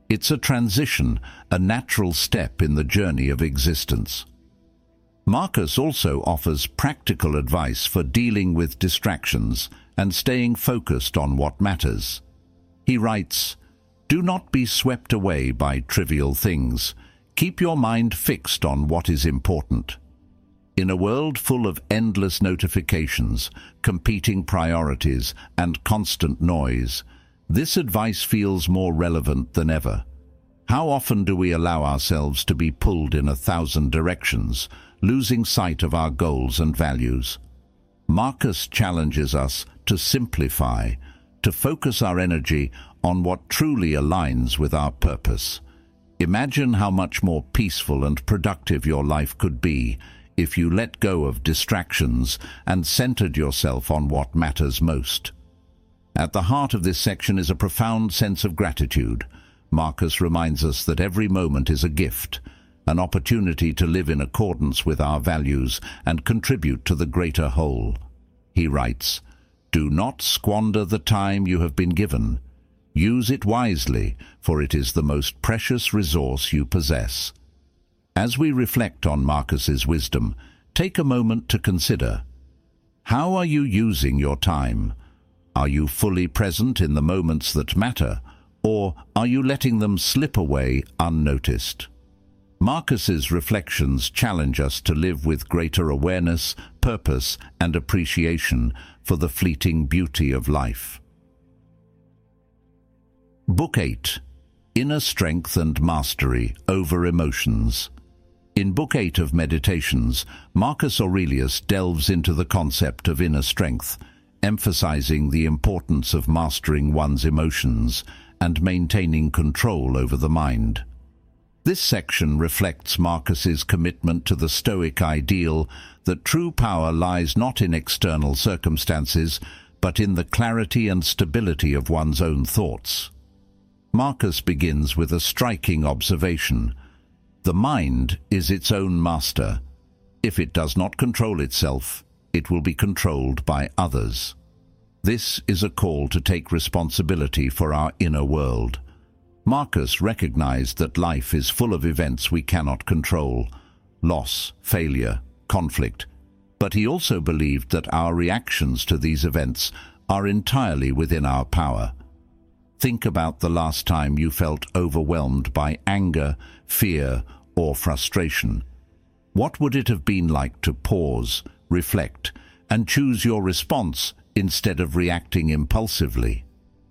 It's a transition, a natural step in the journey of existence. Marcus also offers practical advice for dealing with distractions and staying focused on what matters. He writes, "Do not be swept away by trivial things. Keep your mind fixed on what is important." In a world full of endless notifications, competing priorities, and constant noise, this advice feels more relevant than ever. How often do we allow ourselves to be pulled in 1,000 directions, losing sight of our goals and values? Marcus challenges us to simplify, to focus our energy on what truly aligns with our purpose. Imagine how much more peaceful and productive your life could be if you let go of distractions and centered yourself on what matters most. At the heart of this section is a profound sense of gratitude. Marcus reminds us that every moment is a gift, an opportunity to live in accordance with our values and contribute to the greater whole. He writes, "Do not squander the time you have been given. Use it wisely, for it is the most precious resource you possess." As we reflect on Marcus's wisdom, take a moment to consider, how are you using your time? Are you fully present in the moments that matter, or are you letting them slip away unnoticed? Marcus's reflections challenge us to live with greater awareness, purpose, and appreciation for the fleeting beauty of life. Book 8. Inner Strength and Mastery Over Emotions. In Book 8 of Meditations, Marcus Aurelius delves into the concept of inner strength, emphasizing the importance of mastering one's emotions and maintaining control over the mind. This section reflects Marcus's commitment to the Stoic ideal that true power lies not in external circumstances, but in the clarity and stability of one's own thoughts. Marcus begins with a striking observation. The mind is its own master. If it does not control itself, it will be controlled by others. This is a call to take responsibility for our inner world. Marcus recognized that life is full of events we cannot control, loss, failure, conflict, but he also believed that our reactions to these events are entirely within our power. Think about the last time you felt overwhelmed by anger, fear, or frustration. What would it have been like to pause, reflect, and choose your response instead of reacting impulsively?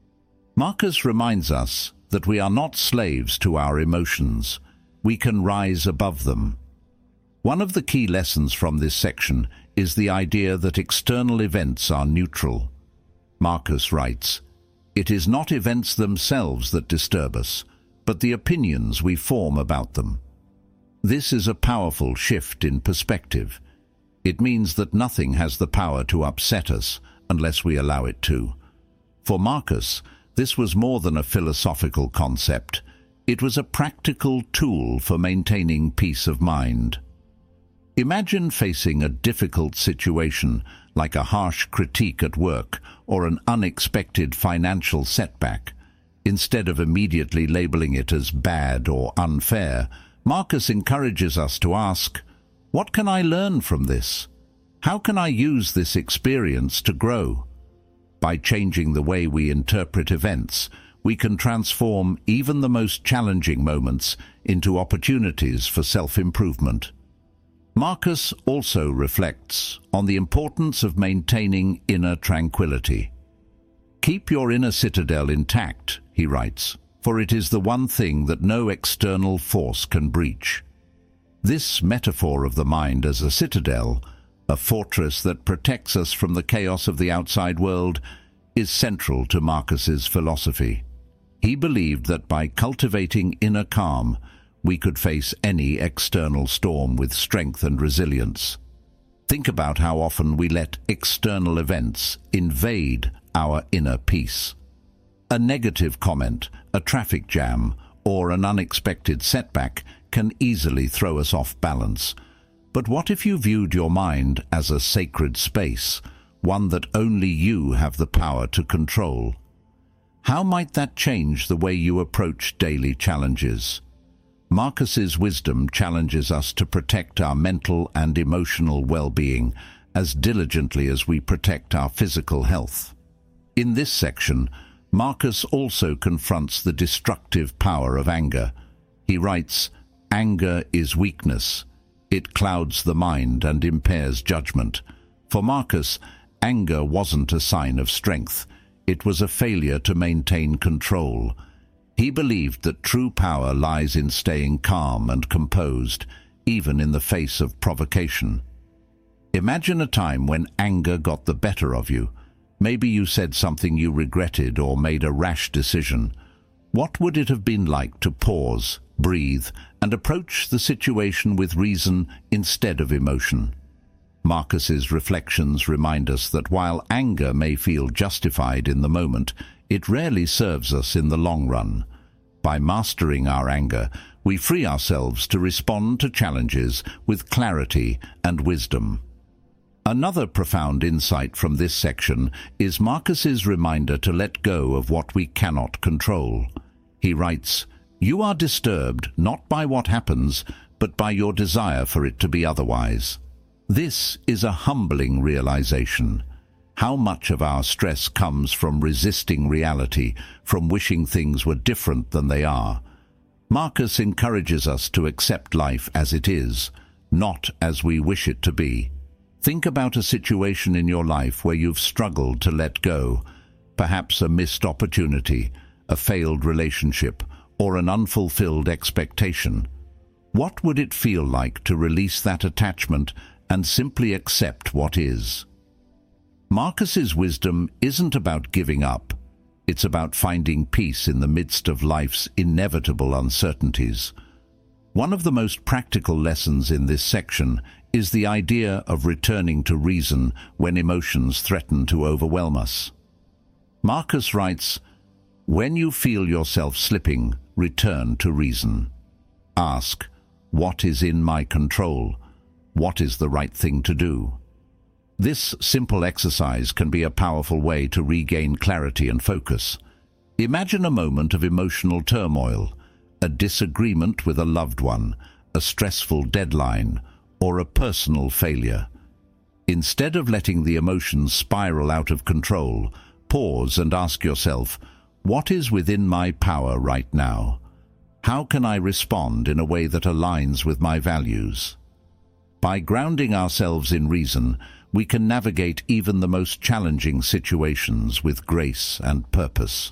Marcus reminds us that we are not slaves to our emotions. We can rise above them. One of the key lessons from this section is the idea that external events are neutral. Marcus writes, "It is not events themselves that disturb us, but the opinions we form about them." This is a powerful shift in perspective. It means that nothing has the power to upset us unless we allow it to. For Marcus, this was more than a philosophical concept. It was a practical tool for maintaining peace of mind. Imagine facing a difficult situation like a harsh critique at work or an unexpected financial setback. Instead of immediately labeling it as bad or unfair, Marcus encourages us to ask, what can I learn from this? How can I use this experience to grow? By changing the way we interpret events, we can transform even the most challenging moments into opportunities for self-improvement. Marcus also reflects on the importance of maintaining inner tranquility. "Keep your inner citadel intact," he writes, "for it is the one thing that no external force can breach." This metaphor of the mind as a citadel, a fortress that protects us from the chaos of the outside world, is central to Marcus's philosophy. He believed that by cultivating inner calm, we could face any external storm with strength and resilience. Think about how often we let external events invade our inner peace. A negative comment, a traffic jam, or an unexpected setback can easily throw us off balance. But what if you viewed your mind as a sacred space, one that only you have the power to control? How might that change the way you approach daily challenges? Marcus's wisdom challenges us to protect our mental and emotional well-being as diligently as we protect our physical health. In this section, Marcus also confronts the destructive power of anger. He writes, "Anger is weakness. It clouds the mind and impairs judgment." For Marcus, anger wasn't a sign of strength. It was a failure to maintain control. He believed that true power lies in staying calm and composed, even in the face of provocation. Imagine a time when anger got the better of you. Maybe you said something you regretted or made a rash decision. What would it have been like to pause, breathe, and approach the situation with reason instead of emotion? Marcus's reflections remind us that while anger may feel justified in the moment, it rarely serves us in the long run. By mastering our anger, we free ourselves to respond to challenges with clarity and wisdom. Another profound insight from this section is Marcus's reminder to let go of what we cannot control. He writes, "You are disturbed not by what happens, but by your desire for it to be otherwise." This is a humbling realization. How much of our stress comes from resisting reality, from wishing things were different than they are? Marcus encourages us to accept life as it is, not as we wish it to be. Think about a situation in your life where you've struggled to let go, perhaps a missed opportunity, a failed relationship, or an unfulfilled expectation. What would it feel like to release that attachment and simply accept what is? Marcus's wisdom isn't about giving up. It's about finding peace in the midst of life's inevitable uncertainties. One of the most practical lessons in this section is the idea of returning to reason when emotions threaten to overwhelm us. Marcus writes, "When you feel yourself slipping, return to reason. Ask, what is in my control? What is the right thing to do?" This simple exercise can be a powerful way to regain clarity and focus. Imagine a moment of emotional turmoil, a disagreement with a loved one, a stressful deadline, or a personal failure. Instead of letting the emotions spiral out of control, pause and ask yourself, what is within my power right now? How can I respond in a way that aligns with my values? By grounding ourselves in reason, we can navigate even the most challenging situations with grace and purpose.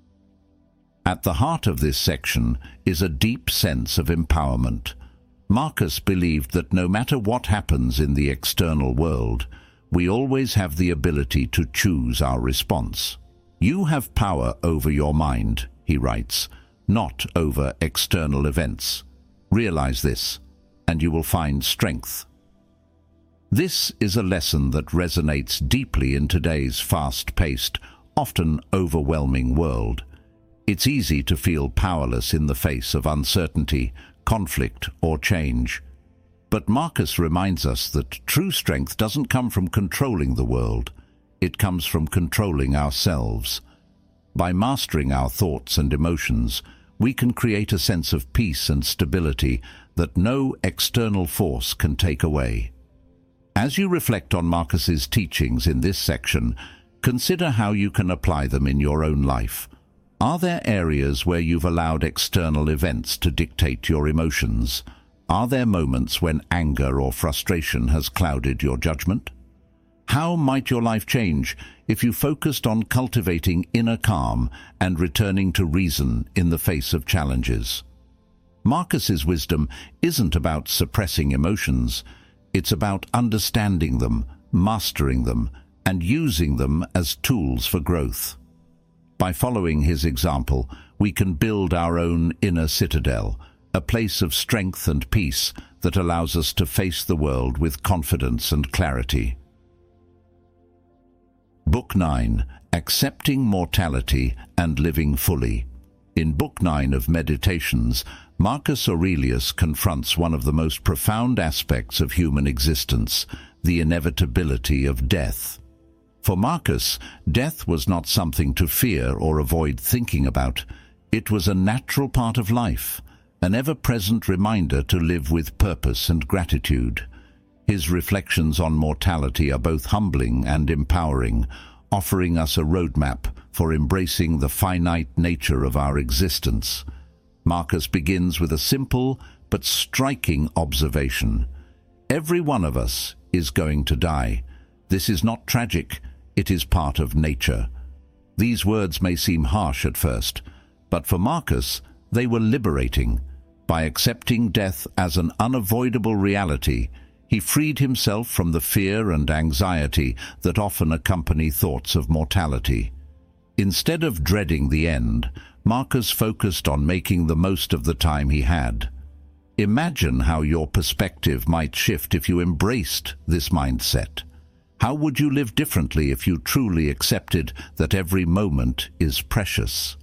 At the heart of this section is a deep sense of empowerment. Marcus believed that no matter what happens in the external world, we always have the ability to choose our response. "You have power over your mind," he writes, "not over external events. Realize this, and you will find strength." This is a lesson that resonates deeply in today's fast-paced, often overwhelming world. It's easy to feel powerless in the face of uncertainty, conflict, or change. But Marcus reminds us that true strength doesn't come from controlling the world. It comes from controlling ourselves. By mastering our thoughts and emotions, we can create a sense of peace and stability that no external force can take away. As you reflect on Marcus's teachings in this section, consider how you can apply them in your own life. Are there areas where you've allowed external events to dictate your emotions? Are there moments when anger or frustration has clouded your judgment? How might your life change if you focused on cultivating inner calm and returning to reason in the face of challenges? Marcus's wisdom isn't about suppressing emotions. It's about understanding them, mastering them, and using them as tools for growth. By following his example, we can build our own inner citadel, a place of strength and peace that allows us to face the world with confidence and clarity. Book 9, Accepting Mortality and Living Fully. In Book 9 of Meditations, Marcus Aurelius confronts one of the most profound aspects of human existence, the inevitability of death. For Marcus, death was not something to fear or avoid thinking about. It was a natural part of life, an ever-present reminder to live with purpose and gratitude. His reflections on mortality are both humbling and empowering, offering us a roadmap for embracing the finite nature of our existence. Marcus begins with a simple but striking observation. Every one of us is going to die. This is not tragic, it is part of nature. These words may seem harsh at first, but for Marcus, they were liberating. By accepting death as an unavoidable reality, he freed himself from the fear and anxiety that often accompany thoughts of mortality. Instead of dreading the end, Marcus focused on making the most of the time he had. Imagine how your perspective might shift if you embraced this mindset. How would you live differently if you truly accepted that every moment is precious?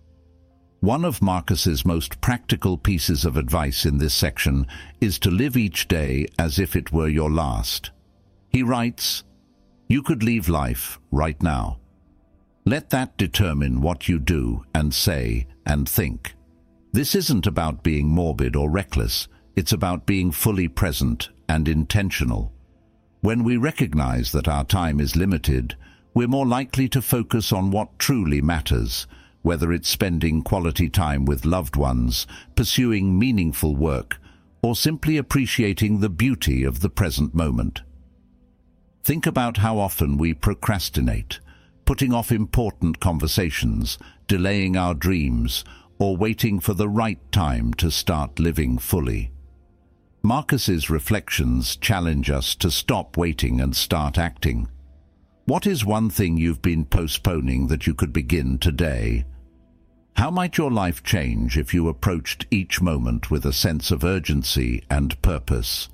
One of Marcus's most practical pieces of advice in this section is to live each day as if it were your last. He writes, "You could leave life right now. Let that determine what you do and say and think." This isn't about being morbid or reckless, it's about being fully present and intentional. When we recognize that our time is limited, we're more likely to focus on what truly matters, whether it's spending quality time with loved ones, pursuing meaningful work, or simply appreciating the beauty of the present moment. Think about how often we procrastinate, putting off important conversations, delaying our dreams, or waiting for the right time to start living fully. Marcus's reflections challenge us to stop waiting and start acting. What is one thing you've been postponing that you could begin today? How might your life change if you approached each moment with a sense of urgency and purpose?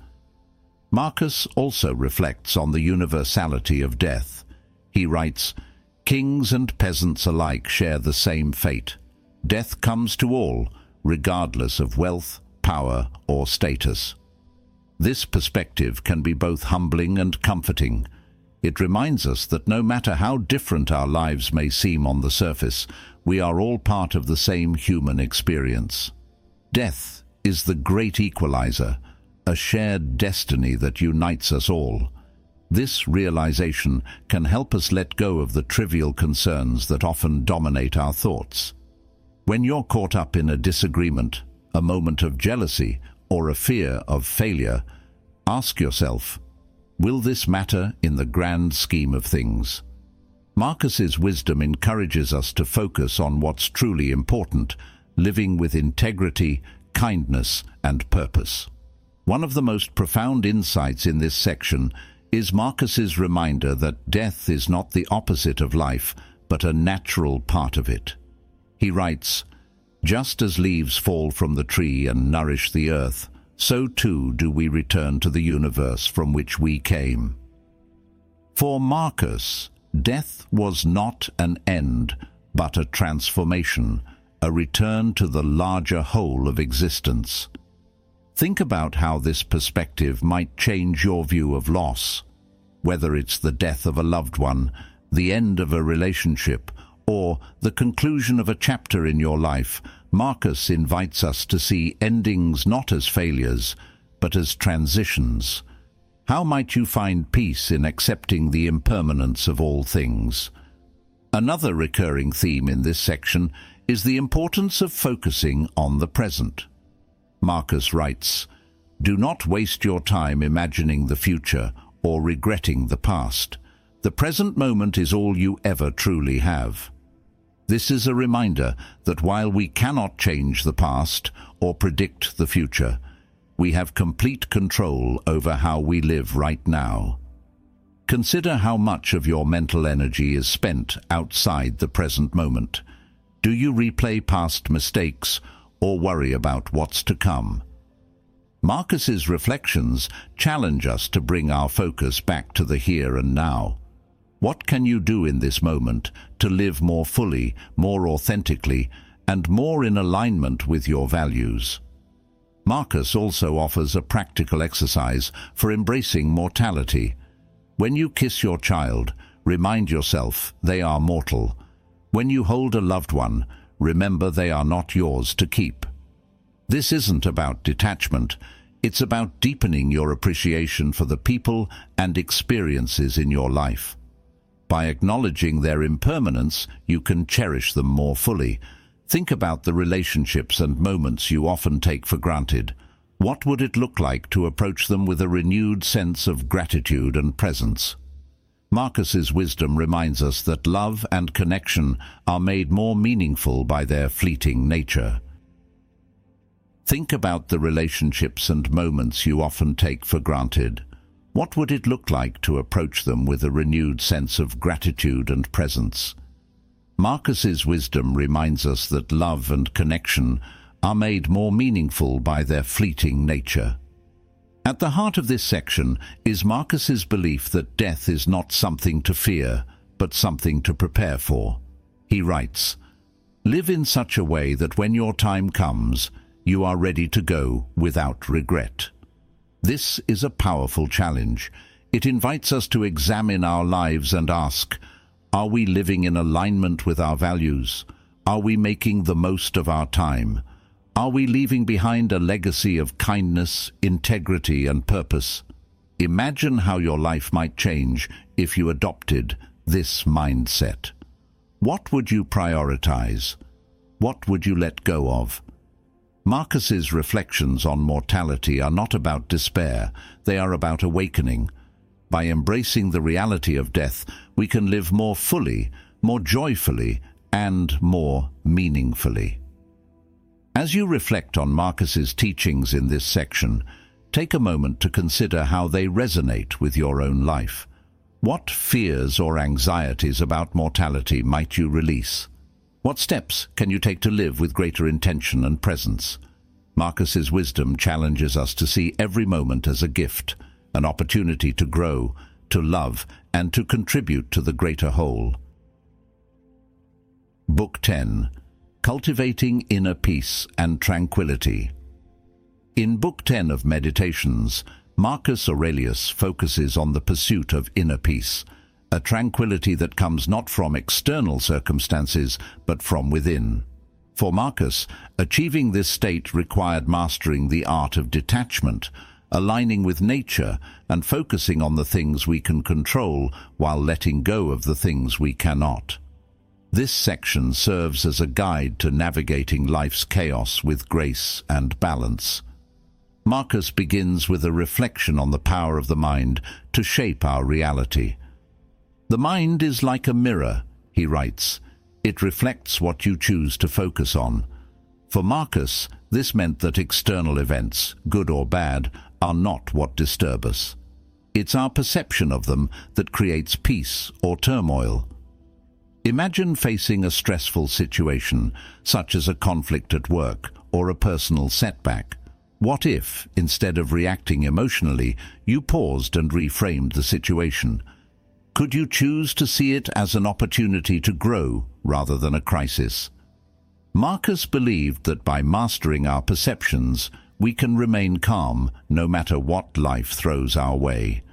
Marcus also reflects on the universality of death. He writes, "Kings and peasants alike share the same fate. Death comes to all, regardless of wealth, power, or status." This perspective can be both humbling and comforting. It reminds us that no matter how different our lives may seem on the surface, we are all part of the same human experience. Death is the great equalizer, a shared destiny that unites us all. This realization can help us let go of the trivial concerns that often dominate our thoughts. When you're caught up in a disagreement, a moment of jealousy, or a fear of failure, ask yourself, will this matter in the grand scheme of things? Marcus's wisdom encourages us to focus on what's truly important, living with integrity, kindness, and purpose. One of the most profound insights in this section is Marcus's reminder that death is not the opposite of life, but a natural part of it. He writes, "Just as leaves fall from the tree and nourish the earth, so too do we return to the universe from which we came." For Marcus, death was not an end, but a transformation, a return to the larger whole of existence. Think about how this perspective might change your view of loss. Whether it's the death of a loved one, the end of a relationship, or the conclusion of a chapter in your life, Marcus invites us to see endings not as failures, but as transitions. How might you find peace in accepting the impermanence of all things? Another recurring theme in this section is the importance of focusing on the present. Marcus writes, "Do not waste your time imagining the future or regretting the past. The present moment is all you ever truly have." This is a reminder that while we cannot change the past or predict the future, we have complete control over how we live right now. Consider how much of your mental energy is spent outside the present moment. Do you replay past mistakes or worry about what's to come? Marcus's reflections challenge us to bring our focus back to the here and now. What can you do in this moment to live more fully, more authentically, and more in alignment with your values? Marcus also offers a practical exercise for embracing mortality. When you kiss your child, remind yourself they are mortal. When you hold a loved one, remember they are not yours to keep. This isn't about detachment. It's about deepening your appreciation for the people and experiences in your life. By acknowledging their impermanence, you can cherish them more fully. Think about the relationships and moments you often take for granted. What would it look like to approach them with a renewed sense of gratitude and presence? Marcus's wisdom reminds us that love and connection are made more meaningful by their fleeting nature. Think about the relationships and moments you often take for granted. What would it look like to approach them with a renewed sense of gratitude and presence? Marcus's wisdom reminds us that love and connection are made more meaningful by their fleeting nature. At the heart of this section is Marcus's belief that death is not something to fear, but something to prepare for. He writes, "Live in such a way that when your time comes, you are ready to go without regret." This is a powerful challenge. It invites us to examine our lives and ask, are we living in alignment with our values? Are we making the most of our time? Are we leaving behind a legacy of kindness, integrity, and purpose? Imagine how your life might change if you adopted this mindset. What would you prioritize? What would you let go of? Marcus's reflections on mortality are not about despair, they are about awakening. By embracing the reality of death, we can live more fully, more joyfully, and more meaningfully. As you reflect on Marcus's teachings in this section, take a moment to consider how they resonate with your own life. What fears or anxieties about mortality might you release? What steps can you take to live with greater intention and presence? Marcus's wisdom challenges us to see every moment as a gift, an opportunity to grow, to love, and to contribute to the greater whole. Book 10. Cultivating Inner Peace and Tranquility. In Book 10 of Meditations, Marcus Aurelius focuses on the pursuit of inner peace, a tranquility that comes not from external circumstances, but from within. For Marcus, achieving this state required mastering the art of detachment, aligning with nature and focusing on the things we can control while letting go of the things we cannot. This section serves as a guide to navigating life's chaos with grace and balance. Marcus begins with a reflection on the power of the mind to shape our reality. "The mind is like a mirror," he writes. "It reflects what you choose to focus on." For Marcus, this meant that external events, good or bad, are not what disturb us. It's our perception of them that creates peace or turmoil. Imagine facing a stressful situation, such as a conflict at work or a personal setback. What if, instead of reacting emotionally, you paused and reframed the situation? Could you choose to see it as an opportunity to grow rather than a crisis? Marcus believed that by mastering our perceptions, we can remain calm no matter what life throws our way.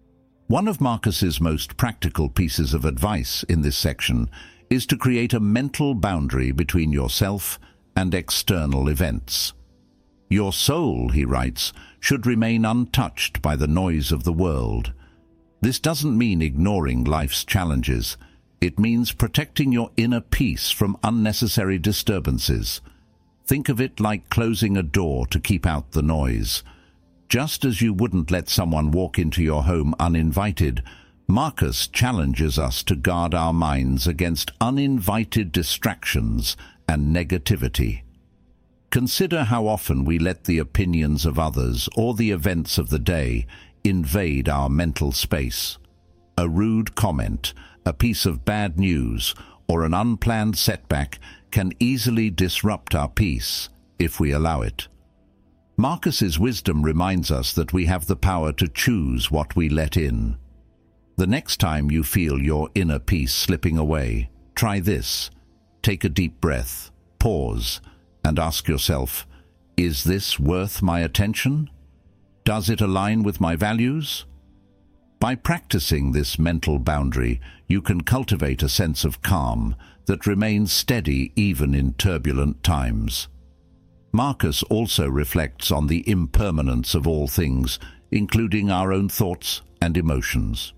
One of Marcus's most practical pieces of advice in this section is to create a mental boundary between yourself and external events. Your soul, he writes, should remain untouched by the noise of the world. This doesn't mean ignoring life's challenges. It means protecting your inner peace from unnecessary disturbances. Think of it like closing a door to keep out the noise. Just as you wouldn't let someone walk into your home uninvited, Marcus challenges us to guard our minds against uninvited distractions and negativity. Consider how often we let the opinions of others or the events of the day invade our mental space. A rude comment, a piece of bad news, or an unplanned setback can easily disrupt our peace if we allow it. Marcus's wisdom reminds us that we have the power to choose what we let in. The next time you feel your inner peace slipping away, try this. Take a deep breath, pause, and ask yourself, is this worth my attention? Does it align with my values? By practicing this mental boundary, you can cultivate a sense of calm that remains steady even in turbulent times. Marcus also reflects on the impermanence of all things, including our own thoughts and emotions.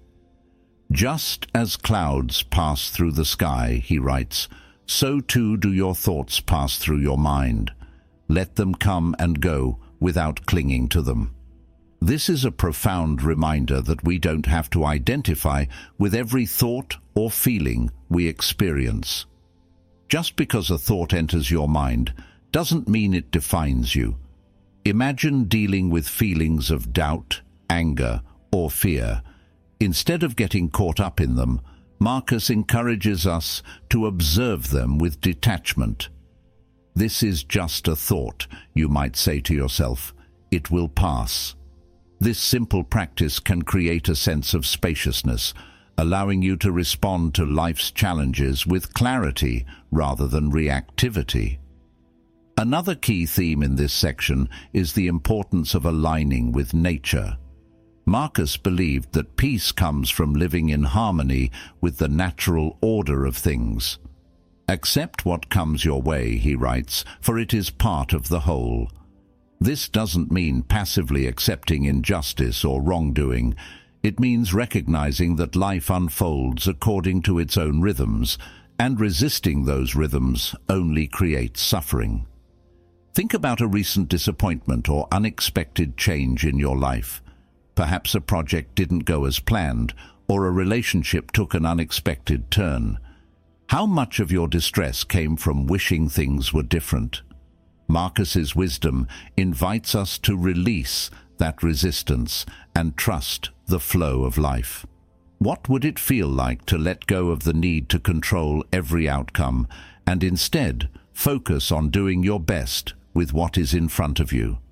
Just as clouds pass through the sky, he writes, so too do your thoughts pass through your mind. Let them come and go without clinging to them. This is a profound reminder that we don't have to identify with every thought or feeling we experience. Just because a thought enters your mind doesn't mean it defines you. Imagine dealing with feelings of doubt, anger, or fear. Instead of getting caught up in them, Marcus encourages us to observe them with detachment. This is just a thought, you might say to yourself. It will pass. This simple practice can create a sense of spaciousness, allowing you to respond to life's challenges with clarity rather than reactivity. Another key theme in this section is the importance of aligning with nature. Marcus believed that peace comes from living in harmony with the natural order of things. Accept what comes your way, he writes, for it is part of the whole. This doesn't mean passively accepting injustice or wrongdoing. It means recognizing that life unfolds according to its own rhythms, and resisting those rhythms only creates suffering. Think about a recent disappointment or unexpected change in your life. Perhaps a project didn't go as planned, or a relationship took an unexpected turn. How much of your distress came from wishing things were different? Marcus's wisdom invites us to release that resistance and trust the flow of life. What would it feel like to let go of the need to control every outcome and instead focus on doing your best with what is in front of you?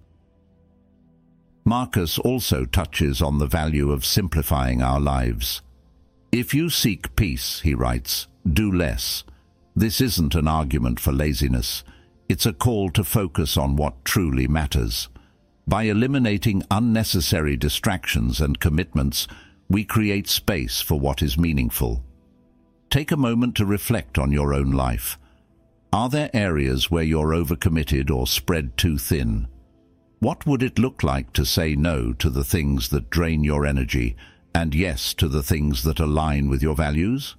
Marcus also touches on the value of simplifying our lives. If you seek peace, he writes, do less. This isn't an argument for laziness. It's a call to focus on what truly matters. By eliminating unnecessary distractions and commitments, we create space for what is meaningful. Take a moment to reflect on your own life. Are there areas where you're overcommitted or spread too thin? What would it look like to say no to the things that drain your energy and yes to the things that align with your values?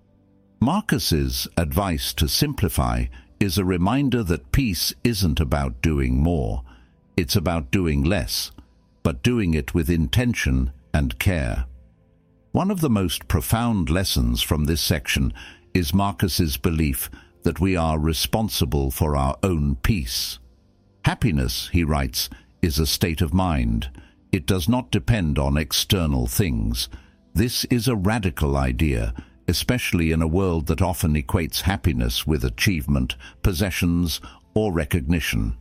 Marcus's advice to simplify is a reminder that peace isn't about doing more. It's about doing less, but doing it with intention and care. One of the most profound lessons from this section is Marcus's belief that we are responsible for our own peace. Happiness, he writes, is a state of mind. It does not depend on external things. This is a radical idea, especially in a world that often equates happiness with achievement, possessions, or recognition.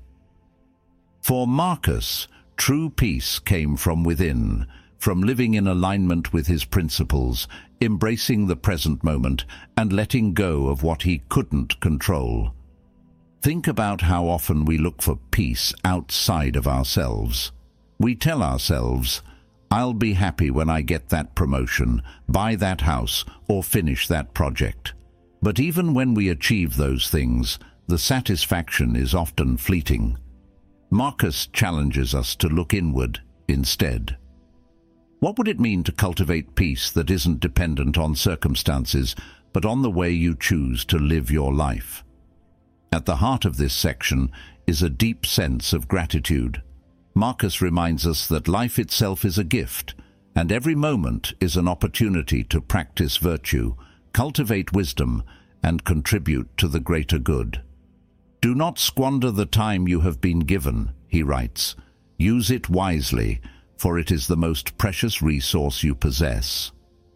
For Marcus, true peace came from within, from living in alignment with his principles, embracing the present moment, and letting go of what he couldn't control. Think about how often we look for peace outside of ourselves. We tell ourselves, I'll be happy when I get that promotion, buy that house, or finish that project. But even when we achieve those things, the satisfaction is often fleeting. Marcus challenges us to look inward instead. What would it mean to cultivate peace that isn't dependent on circumstances, but on the way you choose to live your life? At the heart of this section is a deep sense of gratitude. Marcus reminds us that life itself is a gift, and every moment is an opportunity to practice virtue, cultivate wisdom, and contribute to the greater good. Do not squander the time you have been given, he writes. Use it wisely, for it is the most precious resource you possess.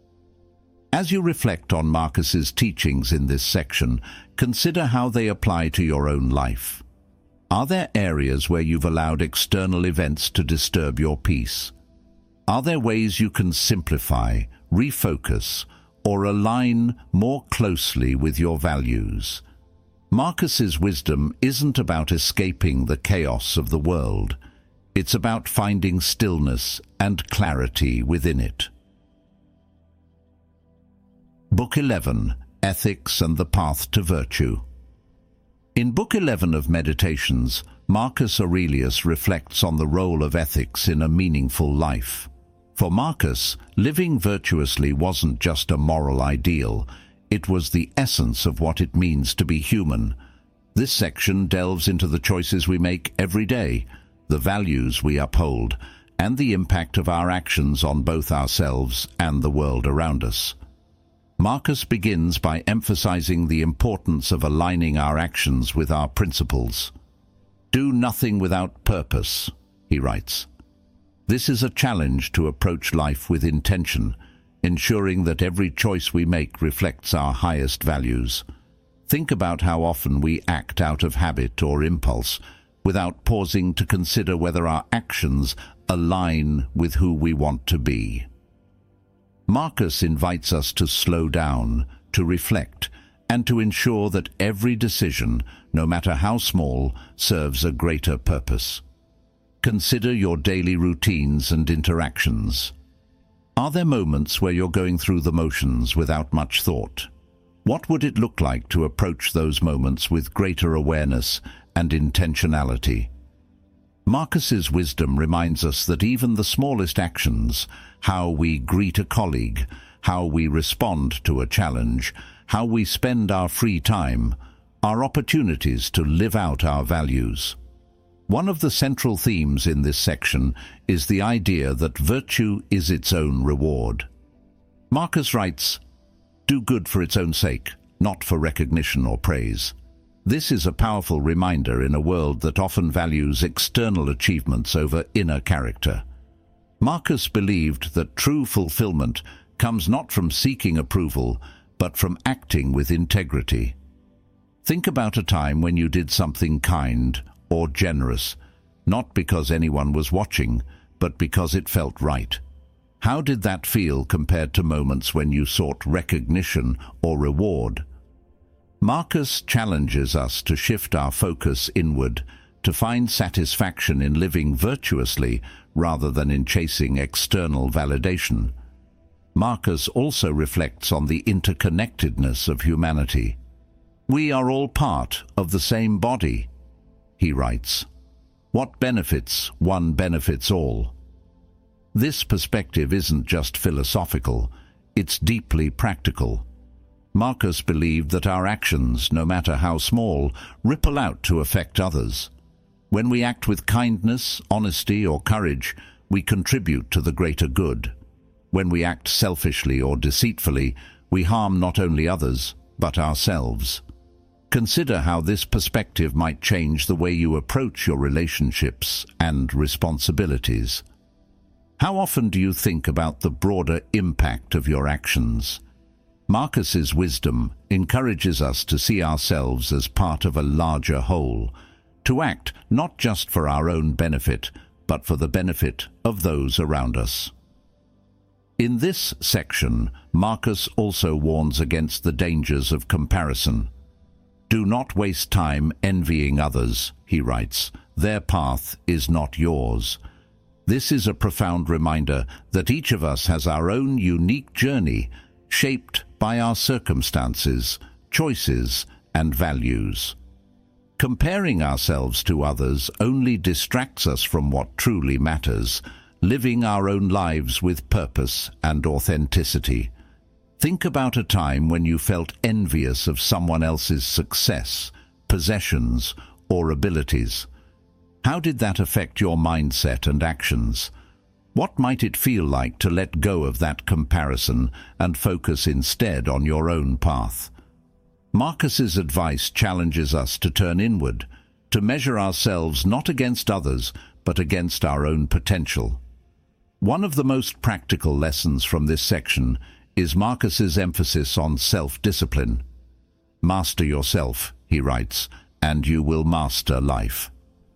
As you reflect on Marcus's teachings in this section, consider how they apply to your own life. Are there areas where you've allowed external events to disturb your peace? Are there ways you can simplify, refocus, or align more closely with your values? Marcus's wisdom isn't about escaping the chaos of the world. It's about finding stillness and clarity within it. Book 11, Ethics and the Path to Virtue. In Book 11 of Meditations, Marcus Aurelius reflects on the role of ethics in a meaningful life. For Marcus, living virtuously wasn't just a moral ideal, it was the essence of what it means to be human. This section delves into the choices we make every day, the values we uphold, and the impact of our actions on both ourselves and the world around us. Marcus begins by emphasizing the importance of aligning our actions with our principles. "Do nothing without purpose," he writes. This is a challenge to approach life with intention, ensuring that every choice we make reflects our highest values. Think about how often we act out of habit or impulse, without pausing to consider whether our actions align with who we want to be. Marcus invites us to slow down, to reflect, and to ensure that every decision, no matter how small, serves a greater purpose. Consider your daily routines and interactions. Are there moments where you're going through the motions without much thought? What would it look like to approach those moments with greater awareness and intentionality? Marcus's wisdom reminds us that even the smallest actions, how we greet a colleague, how we respond to a challenge, how we spend our free time, are opportunities to live out our values. One of the central themes in this section is the idea that virtue is its own reward. Marcus writes, "Do good for its own sake, not for recognition or praise." This is a powerful reminder in a world that often values external achievements over inner character. Marcus believed that true fulfillment comes not from seeking approval, but from acting with integrity. Think about a time when you did something kind or generous, not because anyone was watching, but because it felt right. How did that feel compared to moments when you sought recognition or reward? Marcus challenges us to shift our focus inward, to find satisfaction in living virtuously rather than in chasing external validation. Marcus also reflects on the interconnectedness of humanity. "We are all part of the same body," he writes. "What benefits one benefits all." This perspective isn't just philosophical, it's deeply practical. Marcus believed that our actions, no matter how small, ripple out to affect others. When we act with kindness, honesty, or courage, we contribute to the greater good. When we act selfishly or deceitfully, we harm not only others, but ourselves. Consider how this perspective might change the way you approach your relationships and responsibilities. How often do you think about the broader impact of your actions? Marcus's wisdom encourages us to see ourselves as part of a larger whole, to act not just for our own benefit, but for the benefit of those around us. In this section, Marcus also warns against the dangers of comparison. "Do not waste time envying others," he writes. "Their path is not yours." This is a profound reminder that each of us has our own unique journey, shaped by our circumstances, choices, and values. Comparing ourselves to others only distracts us from what truly matters, living our own lives with purpose and authenticity. Think about a time when you felt envious of someone else's success, possessions, or abilities. How did that affect your mindset and actions? What might it feel like to let go of that comparison and focus instead on your own path? Marcus's advice challenges us to turn inward, to measure ourselves not against others, but against our own potential. One of the most practical lessons from this section is Marcus's emphasis on self-discipline. "Master yourself," he writes, "and you will master life."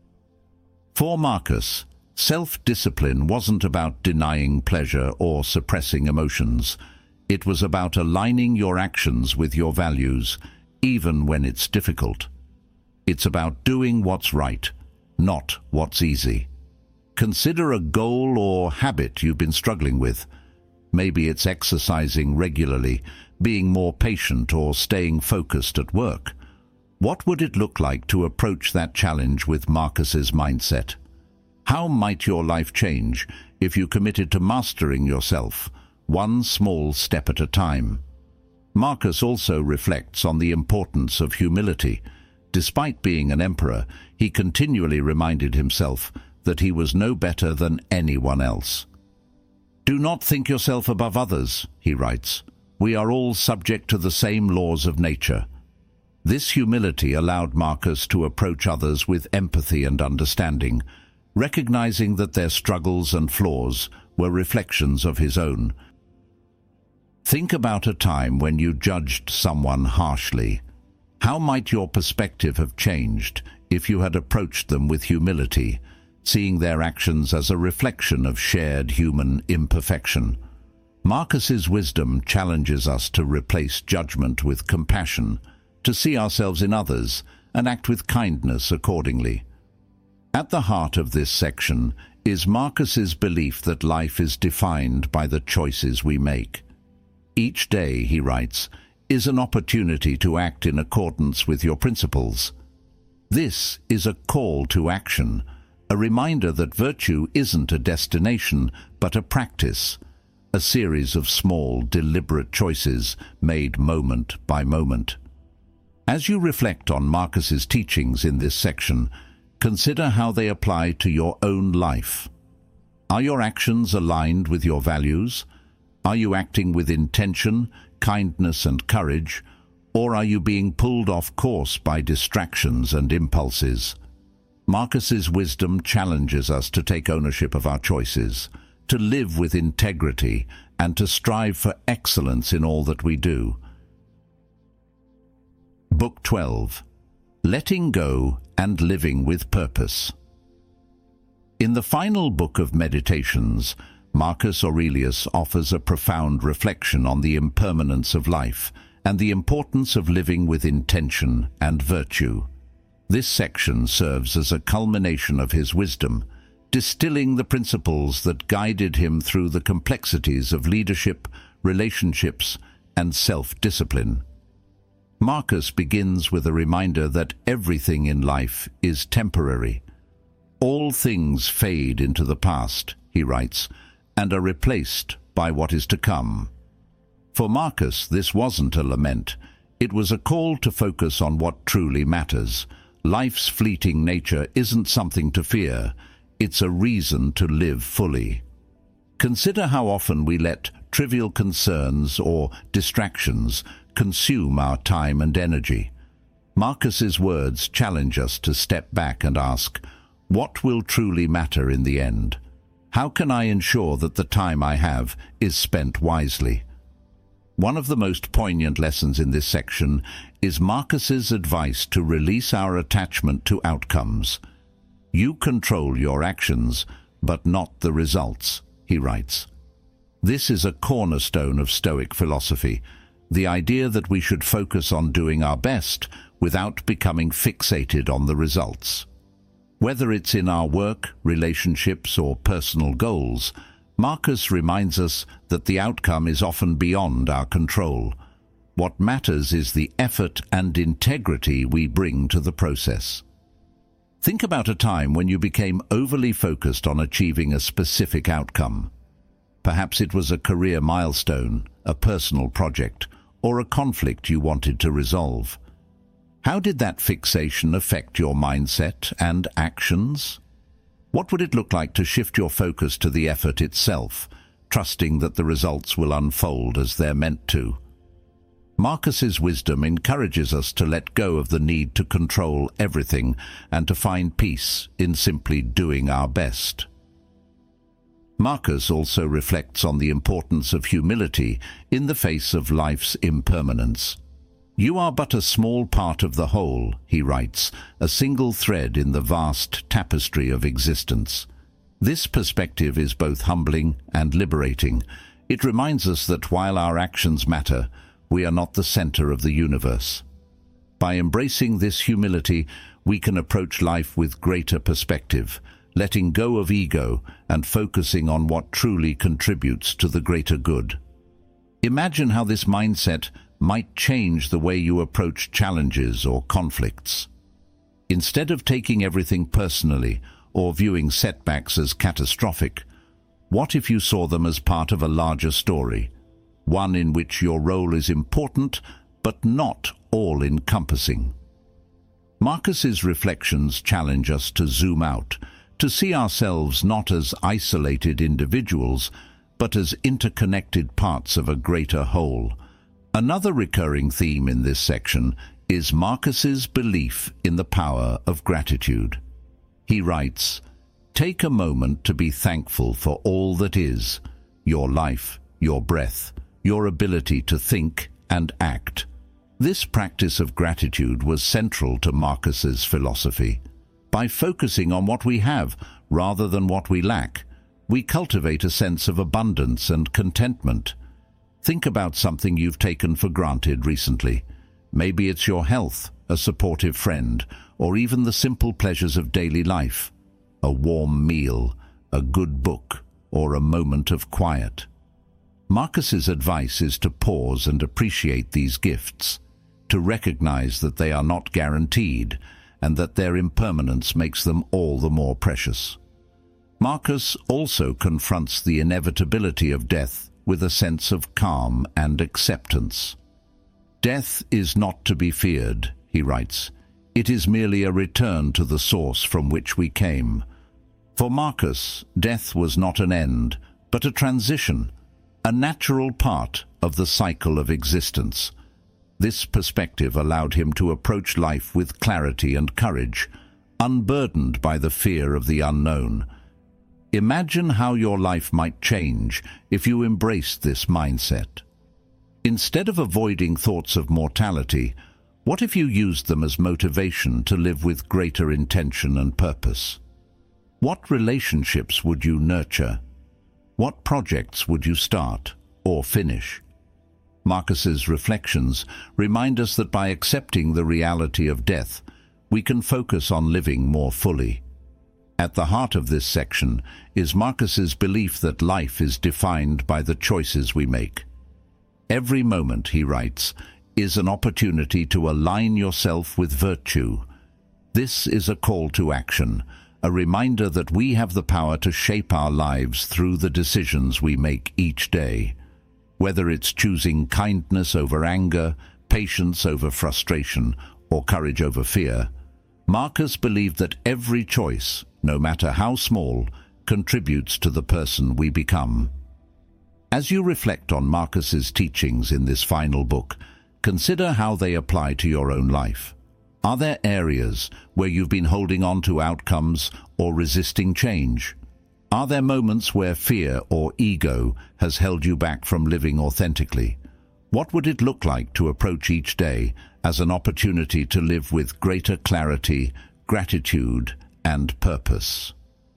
For Marcus, self-discipline wasn't about denying pleasure or suppressing emotions. It was about aligning your actions with your values, even when it's difficult. It's about doing what's right, not what's easy. Consider a goal or habit you've been struggling with. Maybe it's exercising regularly, being more patient, or staying focused at work. What would it look like to approach that challenge with Marcus's mindset? How might your life change if you committed to mastering yourself, one small step at a time? Marcus also reflects on the importance of humility. Despite being an emperor, he continually reminded himself that he was no better than anyone else. "Do not think yourself above others," he writes. "We are all subject to the same laws of nature." This humility allowed Marcus to approach others with empathy and understanding, recognizing that their struggles and flaws were reflections of his own. Think about a time when you judged someone harshly. How might your perspective have changed if you had approached them with humility, seeing their actions as a reflection of shared human imperfection? Marcus's wisdom challenges us to replace judgment with compassion, to see ourselves in others and act with kindness accordingly. At the heart of this section is Marcus's belief that life is defined by the choices we make. Each day, he writes, is an opportunity to act in accordance with your principles. This is a call to action, a reminder that virtue isn't a destination but a practice, a series of small, deliberate choices made moment by moment. As you reflect on Marcus's teachings in this section, consider how they apply to your own life. Are your actions aligned with your values? Are you acting with intention, kindness and courage, or are you being pulled off course by distractions and impulses? Marcus's wisdom challenges us to take ownership of our choices, to live with integrity, and to strive for excellence in all that we do. Book 12. Letting Go and Living with Purpose. In the final book of Meditations, Marcus Aurelius offers a profound reflection on the impermanence of life and the importance of living with intention and virtue. This section serves as a culmination of his wisdom, distilling the principles that guided him through the complexities of leadership, relationships, and self-discipline. Marcus begins with a reminder that everything in life is temporary. All things fade into the past, he writes, and are replaced by what is to come. For Marcus, this wasn't a lament. It was a call to focus on what truly matters. Life's fleeting nature isn't something to fear. It's a reason to live fully. Consider how often we let trivial concerns or distractions consume our time and energy. Marcus's words challenge us to step back and ask, what will truly matter in the end? How can I ensure that the time I have is spent wisely? One of the most poignant lessons in this section is Marcus's advice to release our attachment to outcomes. You control your actions, but not the results, he writes. This is a cornerstone of Stoic philosophy, the idea that we should focus on doing our best without becoming fixated on the results. Whether it's in our work, relationships, or personal goals, Marcus reminds us that the outcome is often beyond our control. What matters is the effort and integrity we bring to the process. Think about a time when you became overly focused on achieving a specific outcome. Perhaps it was a career milestone, a personal project, or a conflict you wanted to resolve. How did that fixation affect your mindset and actions? What would it look like to shift your focus to the effort itself, trusting that the results will unfold as they're meant to? Marcus's wisdom encourages us to let go of the need to control everything and to find peace in simply doing our best. Marcus also reflects on the importance of humility in the face of life's impermanence. You are but a small part of the whole, he writes, a single thread in the vast tapestry of existence. This perspective is both humbling and liberating. It reminds us that while our actions matter, we are not the center of the universe. By embracing this humility, we can approach life with greater perspective, letting go of ego and focusing on what truly contributes to the greater good. Imagine how this mindset might change the way you approach challenges or conflicts. Instead of taking everything personally or viewing setbacks as catastrophic, what if you saw them as part of a larger story, one in which your role is important but not all-encompassing? Marcus's reflections challenge us to zoom out, to see ourselves not as isolated individuals, but as interconnected parts of a greater whole. Another recurring theme in this section is Marcus's belief in the power of gratitude. He writes, "Take a moment to be thankful for all that is, your life, your breath, your ability to think and act." This practice of gratitude was central to Marcus's philosophy. By focusing on what we have rather than what we lack, we cultivate a sense of abundance and contentment. Think about something you've taken for granted recently. Maybe it's your health, a supportive friend, or even the simple pleasures of daily life. A warm meal, a good book, or a moment of quiet. Marcus's advice is to pause and appreciate these gifts, to recognize that they are not guaranteed and that their impermanence makes them all the more precious. Marcus also confronts the inevitability of death with a sense of calm and acceptance. "Death is not to be feared," he writes. "It is merely a return to the source from which we came." For Marcus, death was not an end, but a transition, a natural part of the cycle of existence. This perspective allowed him to approach life with clarity and courage, unburdened by the fear of the unknown. Imagine how your life might change if you embraced this mindset. Instead of avoiding thoughts of mortality, what if you used them as motivation to live with greater intention and purpose? What relationships would you nurture? What projects would you start or finish? Marcus's reflections remind us that by accepting the reality of death, we can focus on living more fully. At the heart of this section is Marcus's belief that life is defined by the choices we make. Every moment, he writes, is an opportunity to align yourself with virtue. This is a call to action, a reminder that we have the power to shape our lives through the decisions we make each day. Whether it's choosing kindness over anger, patience over frustration, or courage over fear, Marcus believed that every choice, no matter how small, contributes to the person we become. As you reflect on Marcus's teachings in this final book, consider how they apply to your own life. Are there areas where you've been holding on to outcomes or resisting change? Are there moments where fear or ego has held you back from living authentically? What would it look like to approach each day as an opportunity to live with greater clarity, gratitude, and purpose?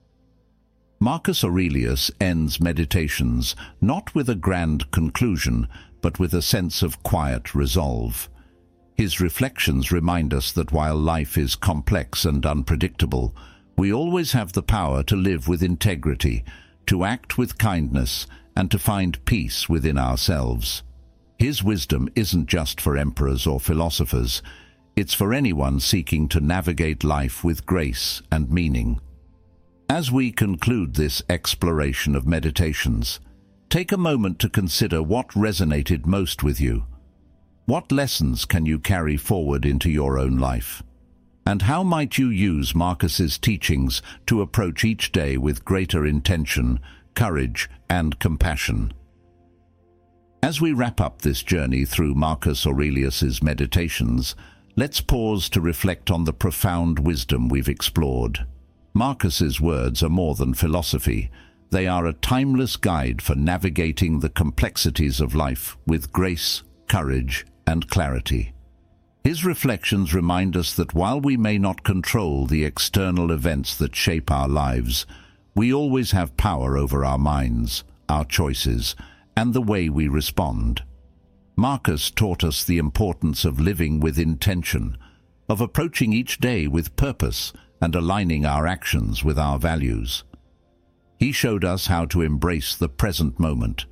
Marcus Aurelius ends Meditations not with a grand conclusion, but with a sense of quiet resolve. His reflections remind us that while life is complex and unpredictable, we always have the power to live with integrity, to act with kindness, and to find peace within ourselves. His wisdom isn't just for emperors or philosophers, it's for anyone seeking to navigate life with grace and meaning. As we conclude this exploration of Meditations, take a moment to consider what resonated most with you. What lessons can you carry forward into your own life? And how might you use Marcus's teachings to approach each day with greater intention, courage, and compassion? As we wrap up this journey through Marcus Aurelius's Meditations, let's pause to reflect on the profound wisdom we've explored. Marcus's words are more than philosophy. They are a timeless guide for navigating the complexities of life with grace, courage, and clarity. His reflections remind us that while we may not control the external events that shape our lives, we always have power over our minds, our choices, and the way we respond. Marcus taught us the importance of living with intention, of approaching each day with purpose and aligning our actions with our values. He showed us how to embrace the present moment,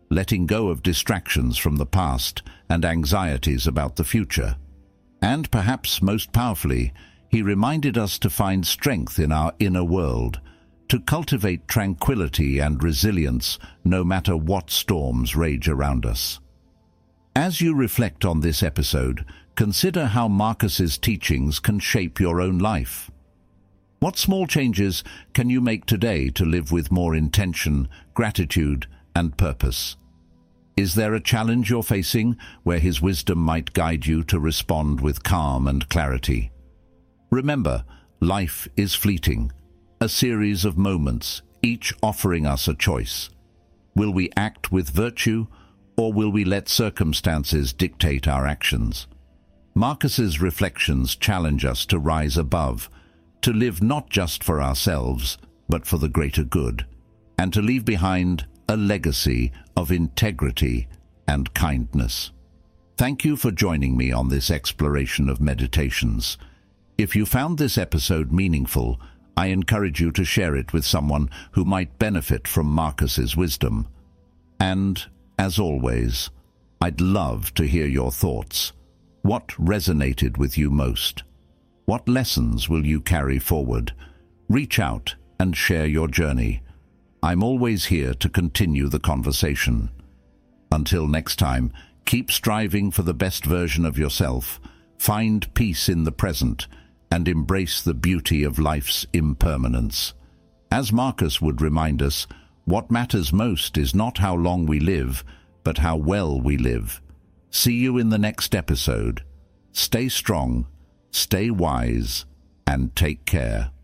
letting go of distractions from the past and anxieties about the future. And perhaps most powerfully, he reminded us to find strength in our inner world, to cultivate tranquility and resilience no matter what storms rage around us. As you reflect on this episode, consider how Marcus's teachings can shape your own life. What small changes can you make today to live with more intention, gratitude, and purpose? Is there a challenge you're facing where his wisdom might guide you to respond with calm and clarity? Remember, life is fleeting, a series of moments, each offering us a choice. Will we act with virtue, or will we let circumstances dictate our actions? Marcus's reflections challenge us to rise above, to live not just for ourselves, but for the greater good, and to leave behind a legacy of integrity and kindness. Thank you for joining me on this exploration of meditations. If you found this episode meaningful, I encourage you to share it with someone who might benefit from Marcus's wisdom. And, as always, I'd love to hear your thoughts. What resonated with you most? What lessons will you carry forward? Reach out and share your journey. I'm always here to continue the conversation. Until next time, keep striving for the best version of yourself, find peace in the present, and embrace the beauty of life's impermanence. As Marcus would remind us, what matters most is not how long we live, but how well we live. See you in the next episode. Stay strong, stay wise, and take care.